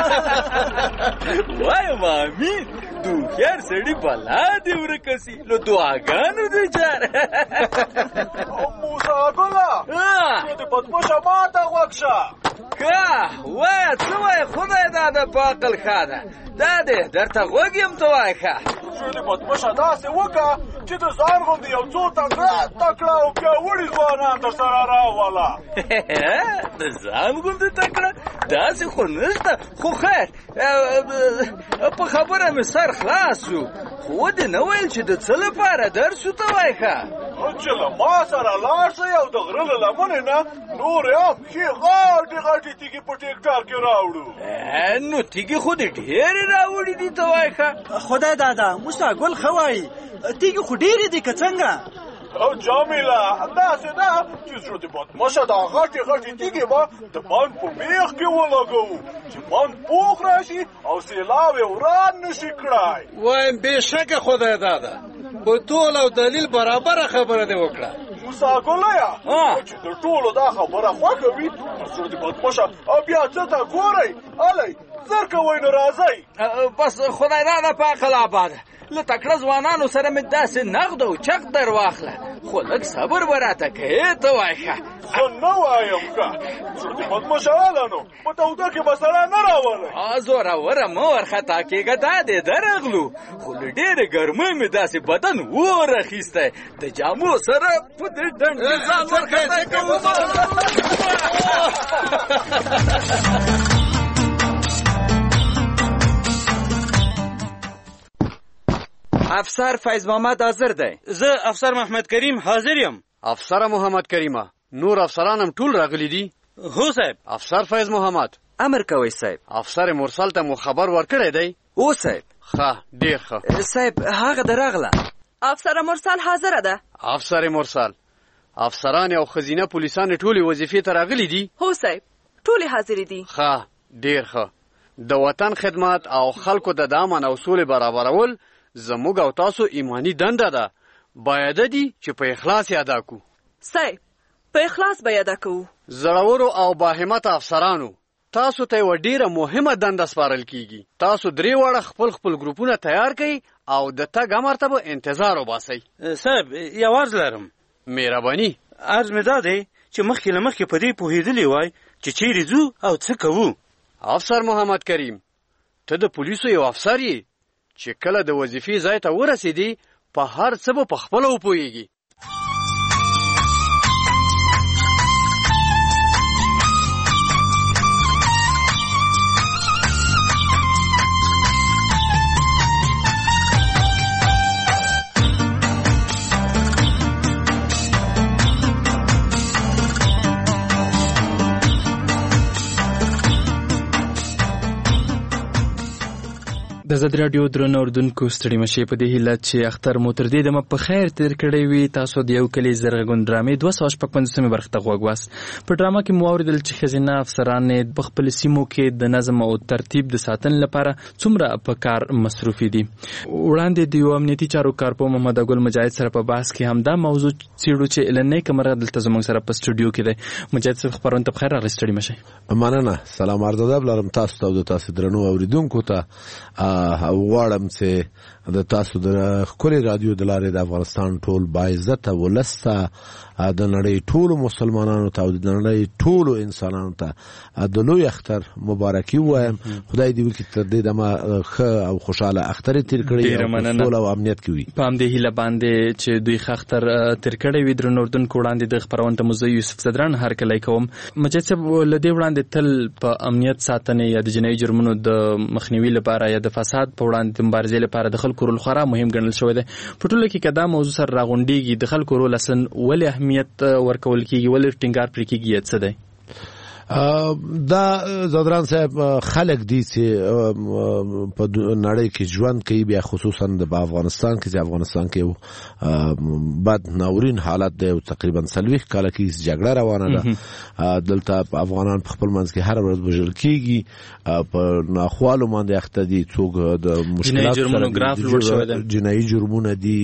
وایم امین، د هوښیار سړي بلا دې ورکه سي، له دعاګانو دې جار. موسی ګله نو د پتمشه ماته غوږ شه که وایه څه وایې خدای دا د په عقل ښه ده دا دی درته غوږ یم ته وایه ښه چې د پتمشه داسې وکړه چې د ځان غوندې یو څو تکړه تکړه او پیاوړي ځوانان در سره راوله د ځان غوندې تکړه داسې خو نشته خو خیر په خبره مې سر خلاص شو خو ودې نه ویل چې د څه لپاره درسو ته وایه ښه چې له ما سره لاړ شئ او د غره له لمنې نه نورې هم ښې غاټې غاټې تیږې په ټیکټر کې راوړو نو تیږې خو دې ډېرې راوړي دي ته وایه ښه خدای دادا موسی ګل ښه وایي تیږې خو ډېرې دي که څنګه او جامیله داسې ده چې زه د پتمشه دا غټې غټې تیږې به د بند په میخ کې ولګوو چې بند پوخ راشي او سیلاب یې وران نشي کړی وایم بېشکه خدای دادا په ټول او دلیل برابره خبره دې وکړه موسی ګلیه چې د ټولو دا خبره خوښه وي نو زه د پتمشه او بیا څه ته ګورئ هلئ زر کوئ نو راځئ بس خدای دادا په عقل آباده له تکړه ځوانانو سره مې داسې نغد او چغ در واخله خو لږ صبر به راته کوې ته وایه ښه زه نه وایم ښه زه د پتمشه هله نو په توده کې به سره نه راولئ زوروره مه ورخطا کېږه دا دې درغلو خو له ډېرې ګرمۍ مې داسې بدن اور اخیستی د جامو سره په دې ډنډ کې ځان ورخطا کوم افسر فیض محمد حاضر دی زه افسر محمد کریم حاضر یم افسر محمد کریمه نور افسران هم ټول راغلي دي هو صاحب افسر فیض محمد امر کوئ صاحب افسر مرسل ته مو خبر ورکړی دی او صاحب ښه ډېر ښه صاحب هغه درغله افسر مرسل حاضر ده افسر مرسل افسران او خزینه پولیسان ټولې وظیفې ته راغلي دي هو صاحب ټولې حاضر دي ښه ډېر ښه د وطن خدمت او خلکو د امن او سولې برابرول زموږ او تاسو ایمانی دنده ده باید دي چې په اخلاص یې ادا کو صاحب په اخلاص به ادا کوو زړورو او باهمت افسرانو تاسو ته یوه ډېره مهمه دنده سپارل کیږي تاسو درې واړه خپل خپل ګروپونه تیار کړئ او د تګ امر ته به انتظار وباسئ صاحب یو عرض لرم مهرباني عرض مې دا دی چې مخکې له مخکې په دې پوهېدلی وای چې چیرې ځو او څه کوو افسر محمد کریم ته د پولیسو یو افسر یې چې کله د وظیفې ځای ته ورسېدي په هر څه به پخپله وپوهېږي د زړه رادیو درنو اوردونکو ستړي مشي په دې هیله چې اختر مو تر دې دمه په خیر تیر کړی وي تاسو د یو کلی زرغون ډرامې دوه سوه شپږ پنځوسمې برخې ته غوږ واست په ډرامه کې مو واورېدل چې ښځینه افسران په خپلو سیمو کې د نظم او ترتیب د ساتنې لپاره څومره په کار مصروفي دي وړاندې د یو امنیتي چارو کارپوه محمد ګل مجاهد سره په بحث کې همدا موضوع څېړو چې لنۍ کمره دلته زموږ سره په سټوډیو کې دی مجاهد صاحب خپرونه ته بخیر راغلی ستړي مشئ مننه سلام عرض ادب لرم تاسو ته او د تاسو درنو اوریدونکو ته غواړم چې د تاسو د ښکلي رادیو د لارې د افغانستان ټول باعزته ولس ته د نړۍ ټولو مسلمانانو ته او د نړۍ ټولو انسانانو ته د لوی اختر مبارکي ووایم خدای دې وکړي تر دې دمه ښه او خوشحاله اختر یې تېر کړی او په سوله او امنیت کې وي په همدې هیله باندې چې دوی ښه اختر تېر کړی وي درنو اردونکو وړاندې د خپرونې ته مو زه یوسف زدران هرکلی کوم مجید صاحب له دې وړاندې تل په امنیت ساتنې یا د جنایي جرمونو د مخنیوي لپاره یا د فساد په وړاندې د مبارزې لپاره د خلکو رول خورا مهم ګڼل شوی دی په ټوله کې که دا موضوع سره راغونډېږي د خلکو رول اصلا ولې اهمیت ورکول کېږي ولې ټینګار پرې کېږي څه دی دا زدران صاحب خلک دي چې په نړۍ کې ژوند کوي بیا خصوصا د افغانستان کې چې افغانستان کې یو بد ناورین حالت دی او تقریبا څلوېښت کاله کې جګړه روانه ده دلته افغانان په خپل منځ کې هر ورځ وژل کېږي په ناخوالو باندې اخته دي څوک د مشکلاتو جنایي جرمونه دي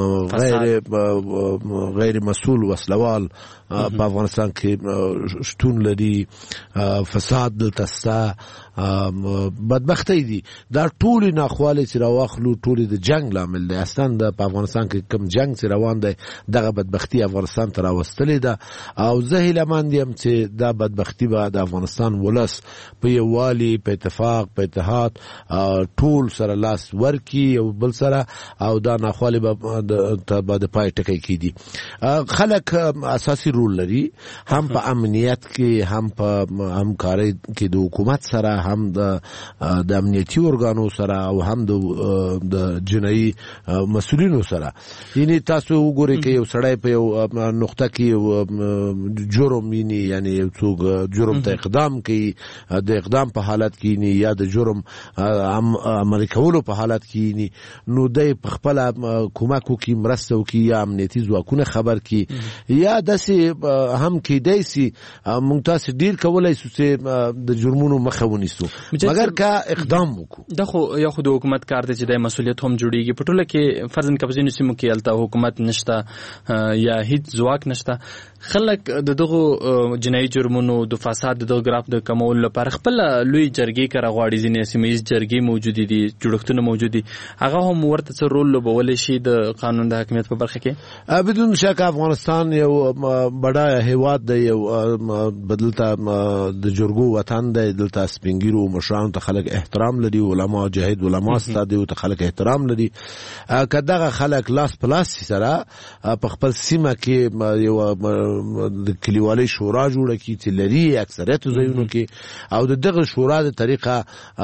غیر غیر مسؤل وسلوال په افغانستان کې شتون شتون لري فساد دلته ستا بدبختی دي دا ټول ناخواله چې راواخلو ټول د جنگ لامل دی اصلا د افغانستان کې کوم جنگ چې روان دی دغه بدبختی افغانستان ته راوستلې ده او زه هیله مند یم چې دا بدبختی به د افغانستان ولس په یووالي په اتفاق په اتحاد ټول سره لاس ورکي او بل سره او دا ناخواله به د پای ټکی کیدي. خلک اساسي رول لري هم په امنیت کې هم په همکارۍ کې د حکومت سره هم د د امنیتي ارګانو سره او هم د جنایي مسؤلینو سره. یعنی تاسو وګورئ چې یو سړی په یو نقطه کې جرم ویني یعنی یو څوک جرم ته اقدام کوي د اقدام په حالت کې نه یا د جرم عملي کولو په حالت کې نه نو د خپل کومک کوي مرسته کوي یا امنیتي ځواکونه خبر کوي یا داسې هم کې دایسي مونږ تاسو ډیر کولای شو چې د جرمونو مخه ونیسو مګر کا اقدام وکړو. دا خو یو خو د حکومت کار دی چې د مسؤلیت هم جوړیږي په ټوله کې فرضاً کبزینو سیمو کې الته حکومت نشته یا هیڅ ځواک نشته. خلک د دغه جنایي جرمونو د فساد د دغه ګراف د کمولو لپاره خپل لوی جرګې کړه غواړي ځینې سیمه ییز جرګې موجود دي جوړښتونه موجود دي هغه هم ورته څه رول لوبولی شي د قانون د حاکمیت په برخه کې. بدون شک افغانستان یو بډایه هیواد دی یو بدلته د جرګو وطن دی دلته سپینګیرو مشرانو ته خلک احترام لري علما جاهد علما ستاسو ته خلک احترام لري کداغه خلک لاس پلاس سره په خپل سیمه کې یو د کلیوالي شورا جوړه کی چې لري اکثریت ځایونو کې او دغه شورا د طریقه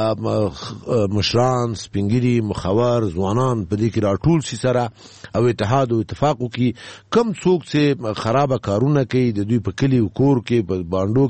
مشران سپینګری مخور ځوانان په دې کې راټول شي سره او اتحاد او اتفاق وکي کم څوک چې خرابه کارونه کوي د دوی په کلی او کور کې په باندو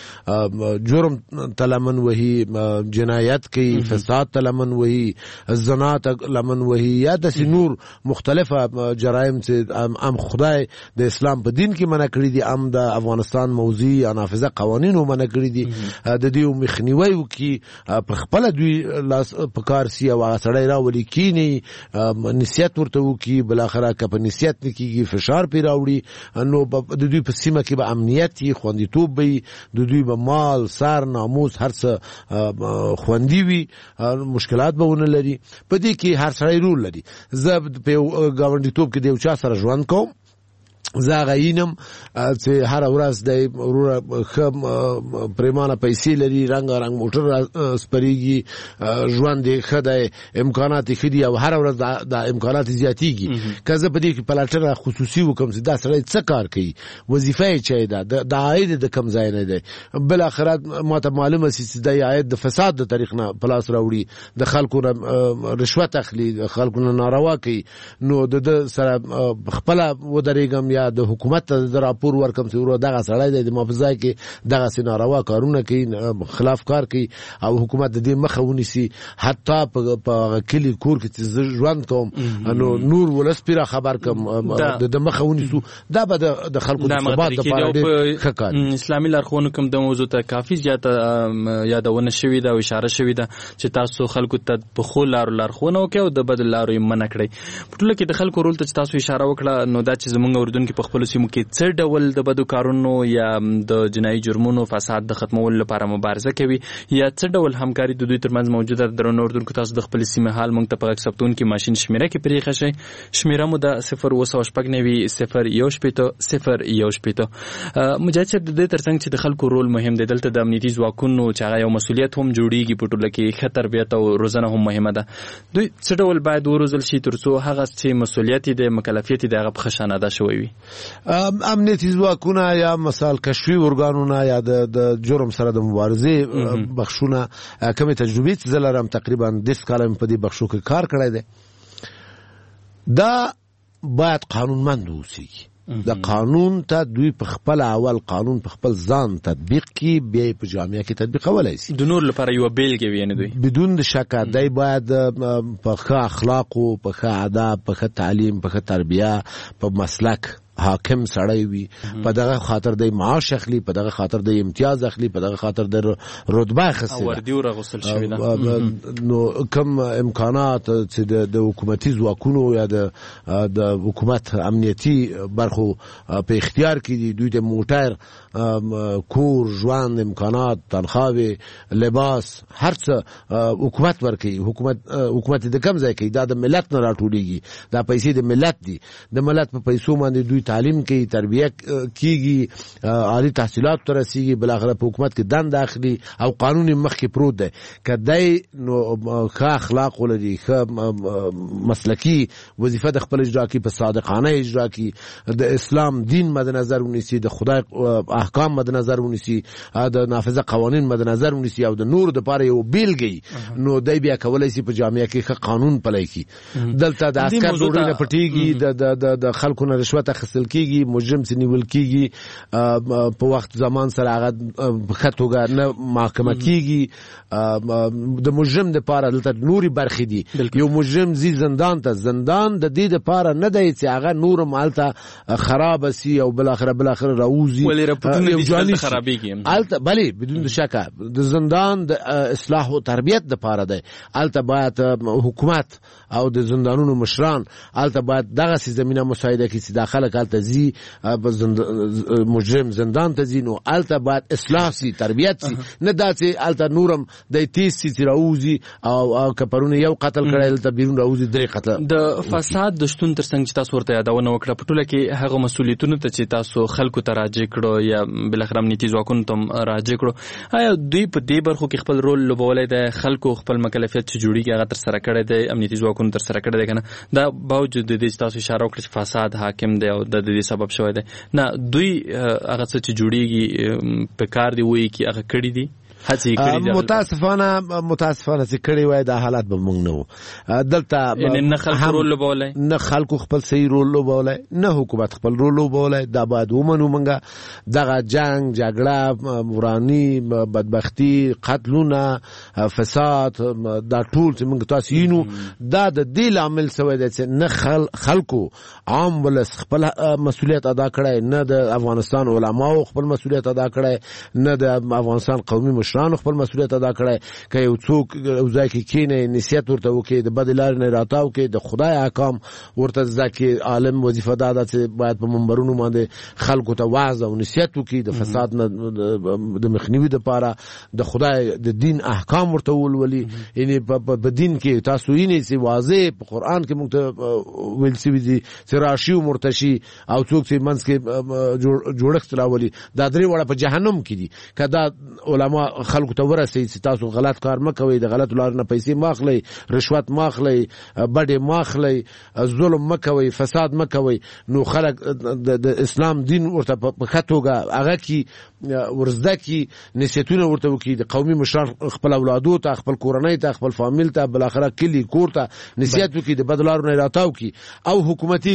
کې جرم تلمن وهي جنایت کوي فساد تلمن وهي زنا تلمن وهي یا د نور مختلفه جرایم چې ام خدای د اسلام په دین کې منع کړی دي ام د افغانستان موضوعي یا نافذه قوانینو منع کړی دي د دې مخنیوي وکي په خپل دوی لاس په کار سی او سړی راولي کینی نسیت ورته وکي بل اخره کپ نسیت نکیږي فشار پی راوړي نو د دوی په سیمه کې به امنیت یې خوندیتوب وي د دوی به مال سر ناموس هر څه خوندي وي مشکلات به ونه لري په دې کې هر سړی رول لري. زه په ګاونډیتوب کې د یو چا سره ژوند کوم زه غینم چې هر ورځ د ورور خم پریمانه پیسې لري رنگ رنگ موټر سپریږي ژوند خدای امکانات خدي او هر ورځ د امکانات زیاتیږي کزه په دې کې پلاټر خصوصي وکم چې دا سره څه کار کوي وظیفه یې چي دا د عاید د کم ځای نه دی بل اخرت ماته معلومه سي د عاید د فساد د طریق نه پلاس راوړي د خلکو رشوت اخلي د خلکو ناروا کوي نو د سره خپل ودرېګم د حکومت د راپور ورکم چې ورو دغه سړی د مافزای کې دغه سيناروا کارونه کوي خلاف کار کوي او حکومت د دې مخه ونیسي حتی په کلی کور کې چې ژوند کوم نو نور ولسپیره خبر کوم د مخه ونیسو دا به د خلکو د ثبات لپاره ډېر ښه کار اسلامي لارښوونو کوم د موضوع ته کافي زیاته یادونه شوې ده او اشاره شوې ده چې تاسو خلکو ته په خو لارو لارښوونه وکړئ او د بدل لارو یې منع کړئ. په ټوله کې د خلکو رول ته تاسو اشاره وکړه نو دا چې زموږ اردن کې په خپل سیمو کې څه ډول د بدو کارونو یا د جنایي جرمونو فساد د ختمولو لپاره مبارزه کوي یا څه ډول همکاري د دوی ترمنځ موجوده ده. درنو اردوونکو تاسو د خپل سیمې حال موږ ته په غږ ثبتون کې ماشین شمیره کې پرېښه شئ شمیره مو د صفر اوه سوه شپږ نوي صفر یو شپېته صفر یو شپېته. مجاهد صاحب د دې ترڅنګ چې د خلکو رول مهم دی دلته د امنیتي ځواکونو چې هغه یو مسؤلیت هم جوړیږي په ټوله کې ښه تربیت او روزنه هم مهمه ده دوی څه ډول باید وروزل شي تر څو هغه چې مسؤلیت دی مکلفیت دی هغه په ښه شان ادا شوی وي. امنیتي ځواکونه یا مثال کشفي ارګانونه یا د جرم سره د مبارزې بخښونه کومه تجربه چې زلرم تقریبا د سکالم په دې بخښو کې کار کړی دی دا باید قانونمند اوسي د قانون ته دوی په خپل اول قانون په خپل ځان تطبیق کی بیا په جامعه کې تطبیقولای شي د نور لپاره یو بیلګه وي نه دوی بدون د شک دای باید په ښه اخلاق او په ښه ادب په ښه تعلیم په ښه تربیه په مسلک حاکم سړی وي په دغه خاطر د معاش اخلي په دغه خاطر د امتیاز اخلي په دغه خاطر د رتبه اخلي وردی ورغوسل شوی نو کوم امکانات چې د حکومتي ځواکونو یا د د حکومت امنیتي برخو په اختیار کې دي دوی د موټر کور ژوند امکانات تنخواهي لباس هر څه حکومت ورکوي حکومت حکومت د کم ځای کوي دا د ملت نه راټولېږي دا پیسې د ملت دي د ملت په پیسو باندې دوی تعلیم کوي تربیه کیږي عالی تحصیلات ته رسیږي بلاخره په حکومت کې دند اخلي او قانوني مخ کې پروت دی کدی نو ښه اخلاق ولري ښه مسلکی وظیفه د خپل اجرا کې په صادقانه اجرا کې د اسلام دین مد نظر ونیسي د خدای احکام مد نظر ونیسي د نافذه قوانین مد نظر ونیسي او د نور د پاره یو بیلګي نو دای بیا کولای شي په جامعه کې ښه قانون پلی کی دلته د عسكر ډوډۍ نه پټیږي د د د خلکو نه رشوت اخیستل کیږي مجرم سي نیول کیږي په وخت زمان سره هغه خطوګه نه محاکمه کیږي د مجرم د پاره دلته نوري برخې دي یو مجرم زی زندان ته زندان د دې د پاره نه دی چې هغه نور مالته خراب سي او بل اخر بل اخر راوزي ولې رپټونه دي خرابېږي الته بلی بدون شک د زندان د اصلاح او تربیت د پاره دی الته باید حکومت او د زندانونو مشران الته باید دغه سي زمينه مساعده کړي چې داخله کالته زی مجرم زندان ته زی نو الته باید اصلاح سي تربیت سي نه داسې الته نورم د تیس سي راوزي او کپرونه یو قتل کړل ته بیرون راوزي درې قتل د فساد د شتون ترڅنګ چې تاسو ورته یادونه وکړه په ټوله کې هغه مسولیتونه ته چې تاسو خلکو ته راځي کړو یا بل اخر امنیتي ځواکونو ته راځي کړو آیا دوی په دې برخو کې خپل رول لوبولای دی خلکو خپل مکلفیت چې جوړیږي هغه تر سره کړی دی امنیتي ځواکونو تر سره کړی دی کنه دا باوجود د دې تاسو اشاره وکړه چې فساد حاکم دی او د دې سبب شوی دی نه دوی هغه څه چې جوړیږي په کار دی وایي کې هغه کړی دی متاسفانه متاسفانه چې کړي وای دا حالت به مونږ نه وو دلته نه خلکو رول لوبولای نه خلکو خپل صحیح رول لوبولای نه حکومت خپل رول لوبولای دا باید ومنو مونږه دغه جنگ جګړه ورانی بدبختی قتلونه فساد دا ټول چې مونږ تاسو یینو دا د دې لامل سوی دی چې نه خلکو عام ولس خپل مسؤلیت ادا کړي نه د افغانستان علماو خپل مسؤلیت ادا کړي نه د افغانستان قومي مشران خپل مسؤلیت ادا کړي که یو څوک ځای کې کینه نصیحت ورته وکړي د بد لار نه راتاو کې د خدای احکام ورته ځکه عالم وظیفه ده چې باید په منبرونو باندې خلکو ته وعظ او نصیحت وکړي د فساد نه د مخنیوي لپاره د خدای د دین احکام ورته ولولي یعنی په دین کې تاسو یې نه واضح په قران کې موږ ویل سی دي چې راشي او مرتشي او څوک چې منځ کې جوړښت راولي دا درې وړه په جهنم کې دي کدا علما خلکو ته ورسي چې تاسو غلط کار مکوئ د غلط لار نه پیسې ماخلي رشوت ماخلي بډې ماخلي ظلم مکوئ فساد مکوئ نو خلک د اسلام دین ورته په خطوګه هغه کې ورزده کې نصیحتونه ورته وکړي د قومي مشران خپل اولادو ته خپل کورنۍ ته خپل فامیل ته بل اخره کلی کور ته نصیحت وکړي د بدلارو نه راتاو کی او حکومتي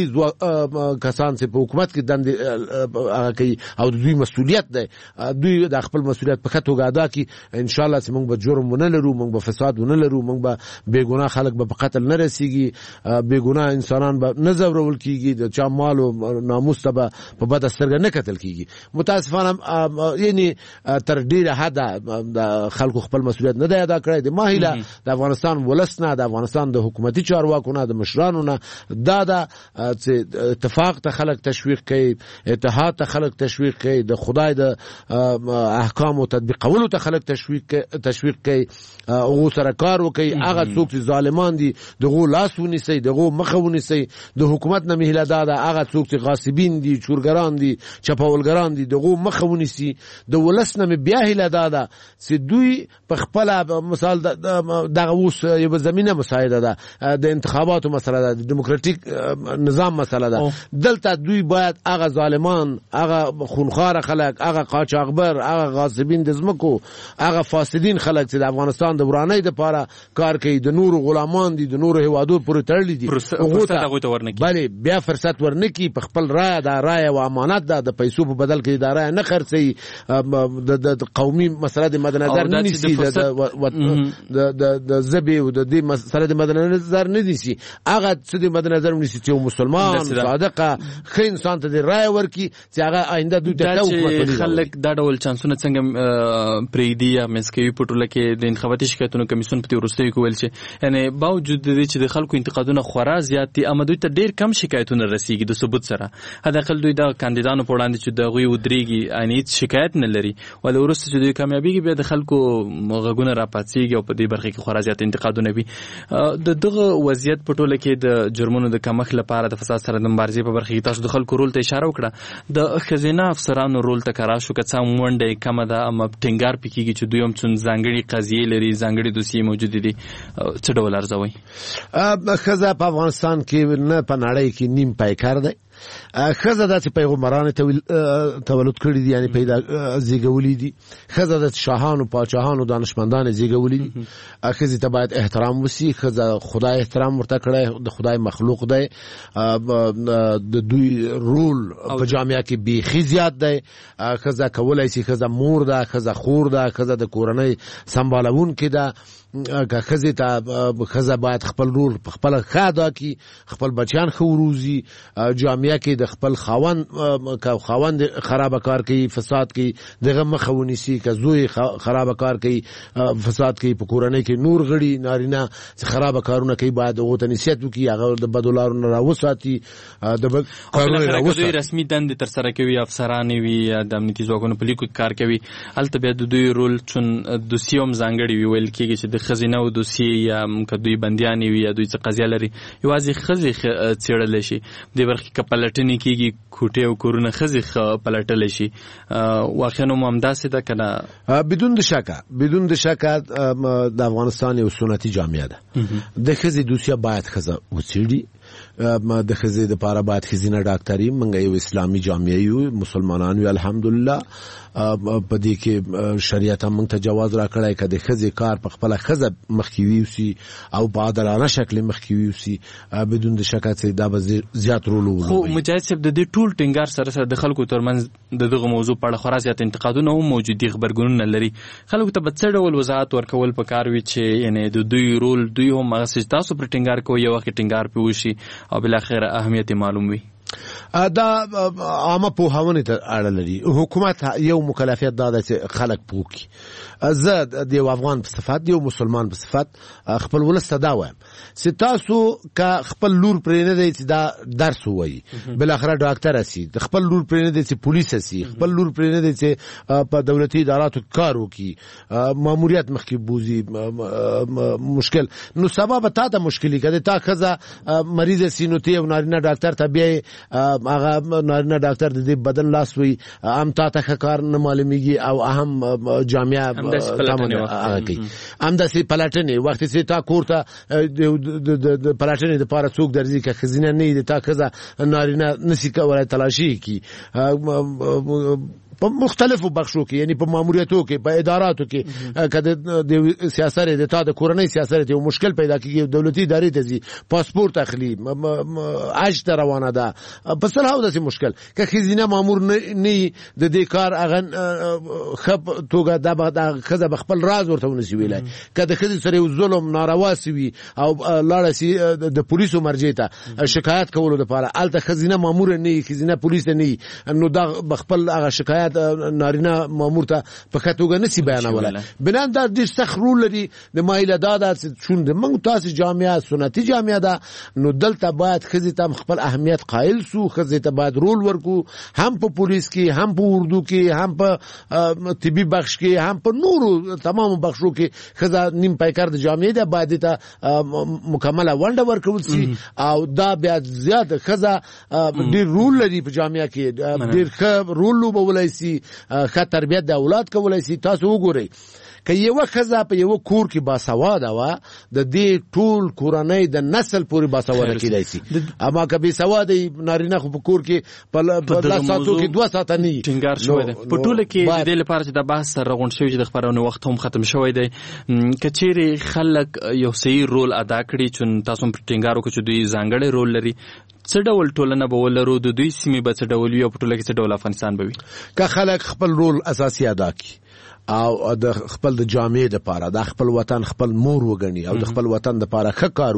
کسان چې په حکومت کې دند هغه کوي او دوی مسؤلیت ده دوی د خپل مسؤلیت په خطوګه ادا کی ان شاء الله چې موږ به جرم ونه لرو موږ به فساد ونه لرو موږ به بېګناه خلک به په قتل نه رسیږي بېګناه انسانان به نه زورول کیږي د چا مال او ناموس ته به په بد سترګه نه قتل کیږي متاسفانه یعنی تر ډیره حد د خلکو خپل مسؤلیت نه دی ادا کړی د ماهیله د افغانستان ولسنه د افغانستان د حکومتي چارواکو نه د مشرانو نه دا د اتفاق ته خلک تشویق کوي اتحاد ته خلک تشویق کوي د خدای د احکام او تطبیقولو ته خلک تشویق تشویق کوي او سره کار وکي هغه څوک چې ظالمان دي دغه لاس ونیسي دغه مخه ونیسي د حکومت نه مهله دا هغه څوک چې غاصبین دي چورګران دي چپاولګران دي دغه مخه ونیسي د ولس نه بیا هله دا چې دوی په خپل مثال دغه اوس یو زمينه مساعده ده د انتخاباتو مسله ده د دیموکراتیک نظام مسله ده دلته دوی باید هغه ظالمان هغه خونخوار خلک هغه قاچاقبر هغه غاصبین د زمکو هغه فاسدین خلک چې د افغانستان د ورانۍ لپاره کار کوي د نورو غلامان دي د نورو هیوادو پورې تړلي دي بلې بیا فرصت ورنکي په خپل رایه دا رایه او امانت ده د پیسو په بدل کې دا رایه نه خرڅوي د قومي مسله د مد نظر نه نیسي د ژبې او د دې مسله د مد نظر نه نیسي هغه څه د مد نظر نیسي چې مسلمان صادقه ښه انسان ته د رایه ورکړي چې هغه آینده دوی ته حکومت خلک دا ډول چانسونه څنګه پرېږدي یا منځ کوي په ټوله کې د انتخاباتي شکایتونو کمیسیون په دې وروستیو کې ویل چې یعنې باوجود د دې چې د خلکو انتقادونه خورا زیات دي اما دوی ته ډېر کم شکایتونه رسیږي د ثبوت سره حداقل دوی د کاندیدانو په وړاندې چې د هغوی ودرېږي یعنې هېڅ شکایت نه لري ولې وروسته چې دوی کامیابېږي بیا د خلکو غږونه راپاڅېږي او په دې برخه کې خورا زیات انتقادونه وي د دغه وضعیت په ټوله کې د جرمونو د کمښت لپاره د فساد سره د مبارزې په برخه کې تاسو د خلکو رول ته اشاره وکړه د ښځینه افسرانو رول ته که راشو که څه هم ونډه یې کمه ده اما ټینګار پې کېږي چې دوی هم څون ځانګړي قضیې لري ځانګړي دوسیې موجودې دي څه ډول ارزوئ ښځه په افغانستان کې نه په نړۍ کې نیم پایکار دی ښځه داسې پیغمبرانو تولد کړي دي یعنې پیدا زیږولي دي ښځه د شاهانو پاچاهانو دانشمندان زیږولي دي ښځې ته باید احترام وسي ښځه خدای احترام ورته کړی د خدای مخلوق دی د دوی رول په جامعه کې بیخي زیات دی ښځه کولی شي ښځه مور ده ښځه خور ده ښځه د کورنۍ سمبالونکې ده که ښځې ته ښځه باید خپل رول په خپله ښه ادا کړي خپل بچیان ښه وروزي جامعه کې د خپل خاوند که خاوند خرابه کار کوي فساد کوي دغه مخه ونیسي که زوی خرابه کار کوي فساد کوي په کورنۍ کې نور غړي نارینه چې خرابه کارونه کوي باید هغو ته نصیحت وکړي هغه د بدو لارو نه راوساتي د کارونه یې راوساتي رسمي دندې ترسره کوي افسرانې وي یا د امنیتي ځواکونو په لیکو کې کار کوي هلته بیا د دوی رول چون دوسیه هم ځانګړې وي ویل کېږي چې د ښځینه او دوسیې یا که دوی بندیانې وي یا دوی څه قضیه لري یوازې ښځې څېړلی شي دې برخې کې پلټنې کېږي کوټې او کورونه ښځې پلټلی شي واقعا هم همداسې ده که نه بدون د شکه بدون د شکه د افغانستان یو سنتي جامعه ده د ښځې دوسیه باید ښځه وڅېړي د ښځې دپاره باید ښځینه ډاکټري موږ یو اسلامي جامعه یو مسلمانان یو الحمدلله په دې کې شریعت هم موږ ته جواز راکړی که د ښځې کار په خپله ښځه مخکې ویوسي او په عادلانه شکل مخکې ویوسي بدون د شکه چې دا به زیات رول ولوبوي خو مجاهد صاحب د دې ټول ټینګار سره سره د خلکو ترمنځ د دغه موضوع په اړه خورا زیات انتقادونه هم موجود دي غبرګونونه لري خلکو ته به څه ډول وضاحت ورکول پکار وي چې یعنې د دوی رول دوی هم هغسې چې تاسو پرې ټینګار کوئ یو وخت ټینګار پرې وشي او بالاخره اهمیت معلوم وي دا عامه پوهاونې ته اړه لري حکومت یو مکلفیت دا ده چې خلک پوه کړي زه د یو افغان په صفت د یو مسلمان په صفت خپل ولس ته دا وایم چې تاسو که خپل لور پرې نه دی چې دا درس ووایي بالاخره ډاکټره سي د خپل لور پرې نه دی چې پولیسه سي خپل لور پرې نه دی چې په دولتي اداراتو کار وکړي ماموریت مخکې بوزي مشکل نو سبا به تا ته مشکلي که د تا ښځه مریضه سي نو ته یو نارینه ډاکټر ته بیایې هغه نارینه ډاکټر د دې بدن لاس وي هم تا ته ښه کار نه معلومیږي او هم جامعه هغه کوي همداسې پلټنې وخت چې تا کور ته د پلټنې دپاره څوک درځي که ښځینه نه وي د تا ښځه نارینه نسي کولی تلاشي کړي په مختلفو بخشو کې یعنی په ماموریتو کې په اداراتو کې که د سیاست د تا د کورنۍ سیاست یو مشکل پیدا کېږي دولتي ادارې ته ځي پاسپورت اخلي حج ته روانه ده په سلهاو داسې مشکل که ښځینه مامور نه د دې کار هغه ښه توګه دا ښځه به خپل راز ورته ونسي ویلی که د ښځې سره یو ظلم ناروا سوي او لاړه سي د پولیسو مرجع ته شکایت کولو دپاره هلته ښځینه ماموره نه وي ښځینه پولیس نه وي نو دا به خپل هغه شکایت نارینه مامور ته په ښه توګه نسي بیانولی بنان دا ډېر سخت رول لري د ما هیله دا ده چې چون د موږ تاسې جامعه سنتي جامعه ده نو دلته باید ښځې ته خپل اهمیت قایل سو ښځې ته باید رول ورکو هم په پولیس کې هم په اردو کې هم په طبي بخش کې هم په نورو تمامو بخشو کې ښځه نیم پیکر د جامعې ده باید ته مکمله ونډه ورکول سي او دا بیا زیات ښځه ډېر رول لري په جامعه کې ډېر ښه رول لوبولی سي ښه تربیت د اولاد کولی سي تاسو وګورئ که یو ښځه په یو کور کې باسواده وه د دې ټول کورنۍ د نسل پورې باسواده کیدای شي اما که بې سواده نارینه خو په کور کې په لس ساعتو کې دوه ساعته نه وي ټینګار شوی دی په ټوله کې د دې لپاره چې دا بحث سره راغونډ شوی چې د خپرونې وخت هم ختم شوی دی که چیرې خلک یو صحیح رول ادا کړي چې تاسو هم ټینګار وکړو چې دوی ځانګړی رول لري څه ډول ټولنه به ولرو د دوی سیمې به څه ډول وي او په ټوله کې څه ډول افغانستان به وي که خلک خپل رول اساسي ادا کړي او د خپل د جامعې لپاره د خپل وطن خپل مور وګڼي او د خپل وطن لپاره ښه کار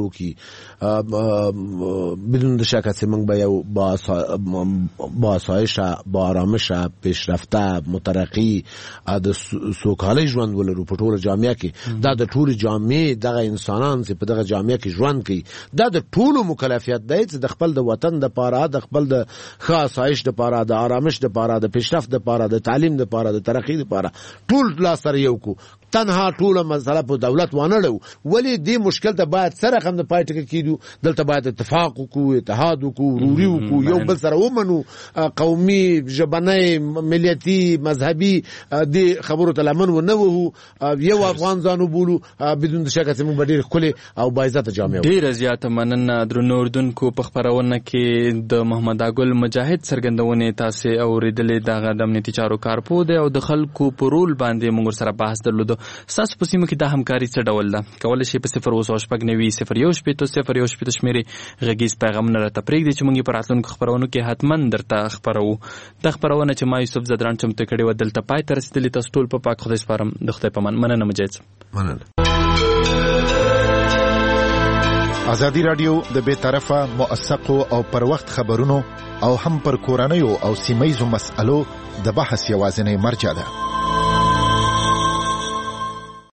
وکړي بدون د شک چې موږ به یو بااسایشه با آرامشه پیشرفته مترقي د سوکالۍ ژوند ولرو په ټوله جامعه کې دا د ټولې جامعې دغه انسانان چې په دغه جامعه کې ژوند کوي دا د ټولو مکلفیت دی چې د خپل د وطن لپاره د خپل د ښه آسایش لپاره د آرامش لپاره د پیشرفت لپاره د تعلیم لپاره د ترقۍ لپاره ټول لاس سره یو کو تنها ټوله مسله په دولت وانه لو ولی دې مشکل ته باید سره هم د پای ټکه کیدو دلته باید اتفاق وکړو اتحاد وکړو روري وکړو یو بل سره ومنو قومي ژبنی مليتي مذهبي دې خبرو ته لمن و نه وو یو افغان ځانو بولو بدون د شک چې موږ ډېر خولي او باعزت جامعه ډېر زیات مننه درنو اردوونکو په خبرونه کې د محمد اګل مجاهد څرګندونې تاسو اوریدلې دغه د امنیتي چارو کارپو دی او د خلکو په رول باندې موږ سره بحث درلود ستاسو په سیمه کې د همکاري څه ډول ده کولی شئ په صفر اووه شپږ نوي صفر یو شپېته صفر یو شپېته شمېرې غږیز پیغامونه راته پرېږدئ چې موږ یې په راتلونکو خپرونو کې حتما درته خپروو دا خپرونه چې ما یوسف زدران چمتو کړې وه دلته پای ته رسېدلې تاسو ټول په پاک خدای سپارم د خدای په امان مننه مجاهد مننه ازادي راډیو د بې طرفه موثقو او پر وخت خبرونو او هم پر کورنیو او سیمه ییزو مسألو د بحث یوازینی مرجع ده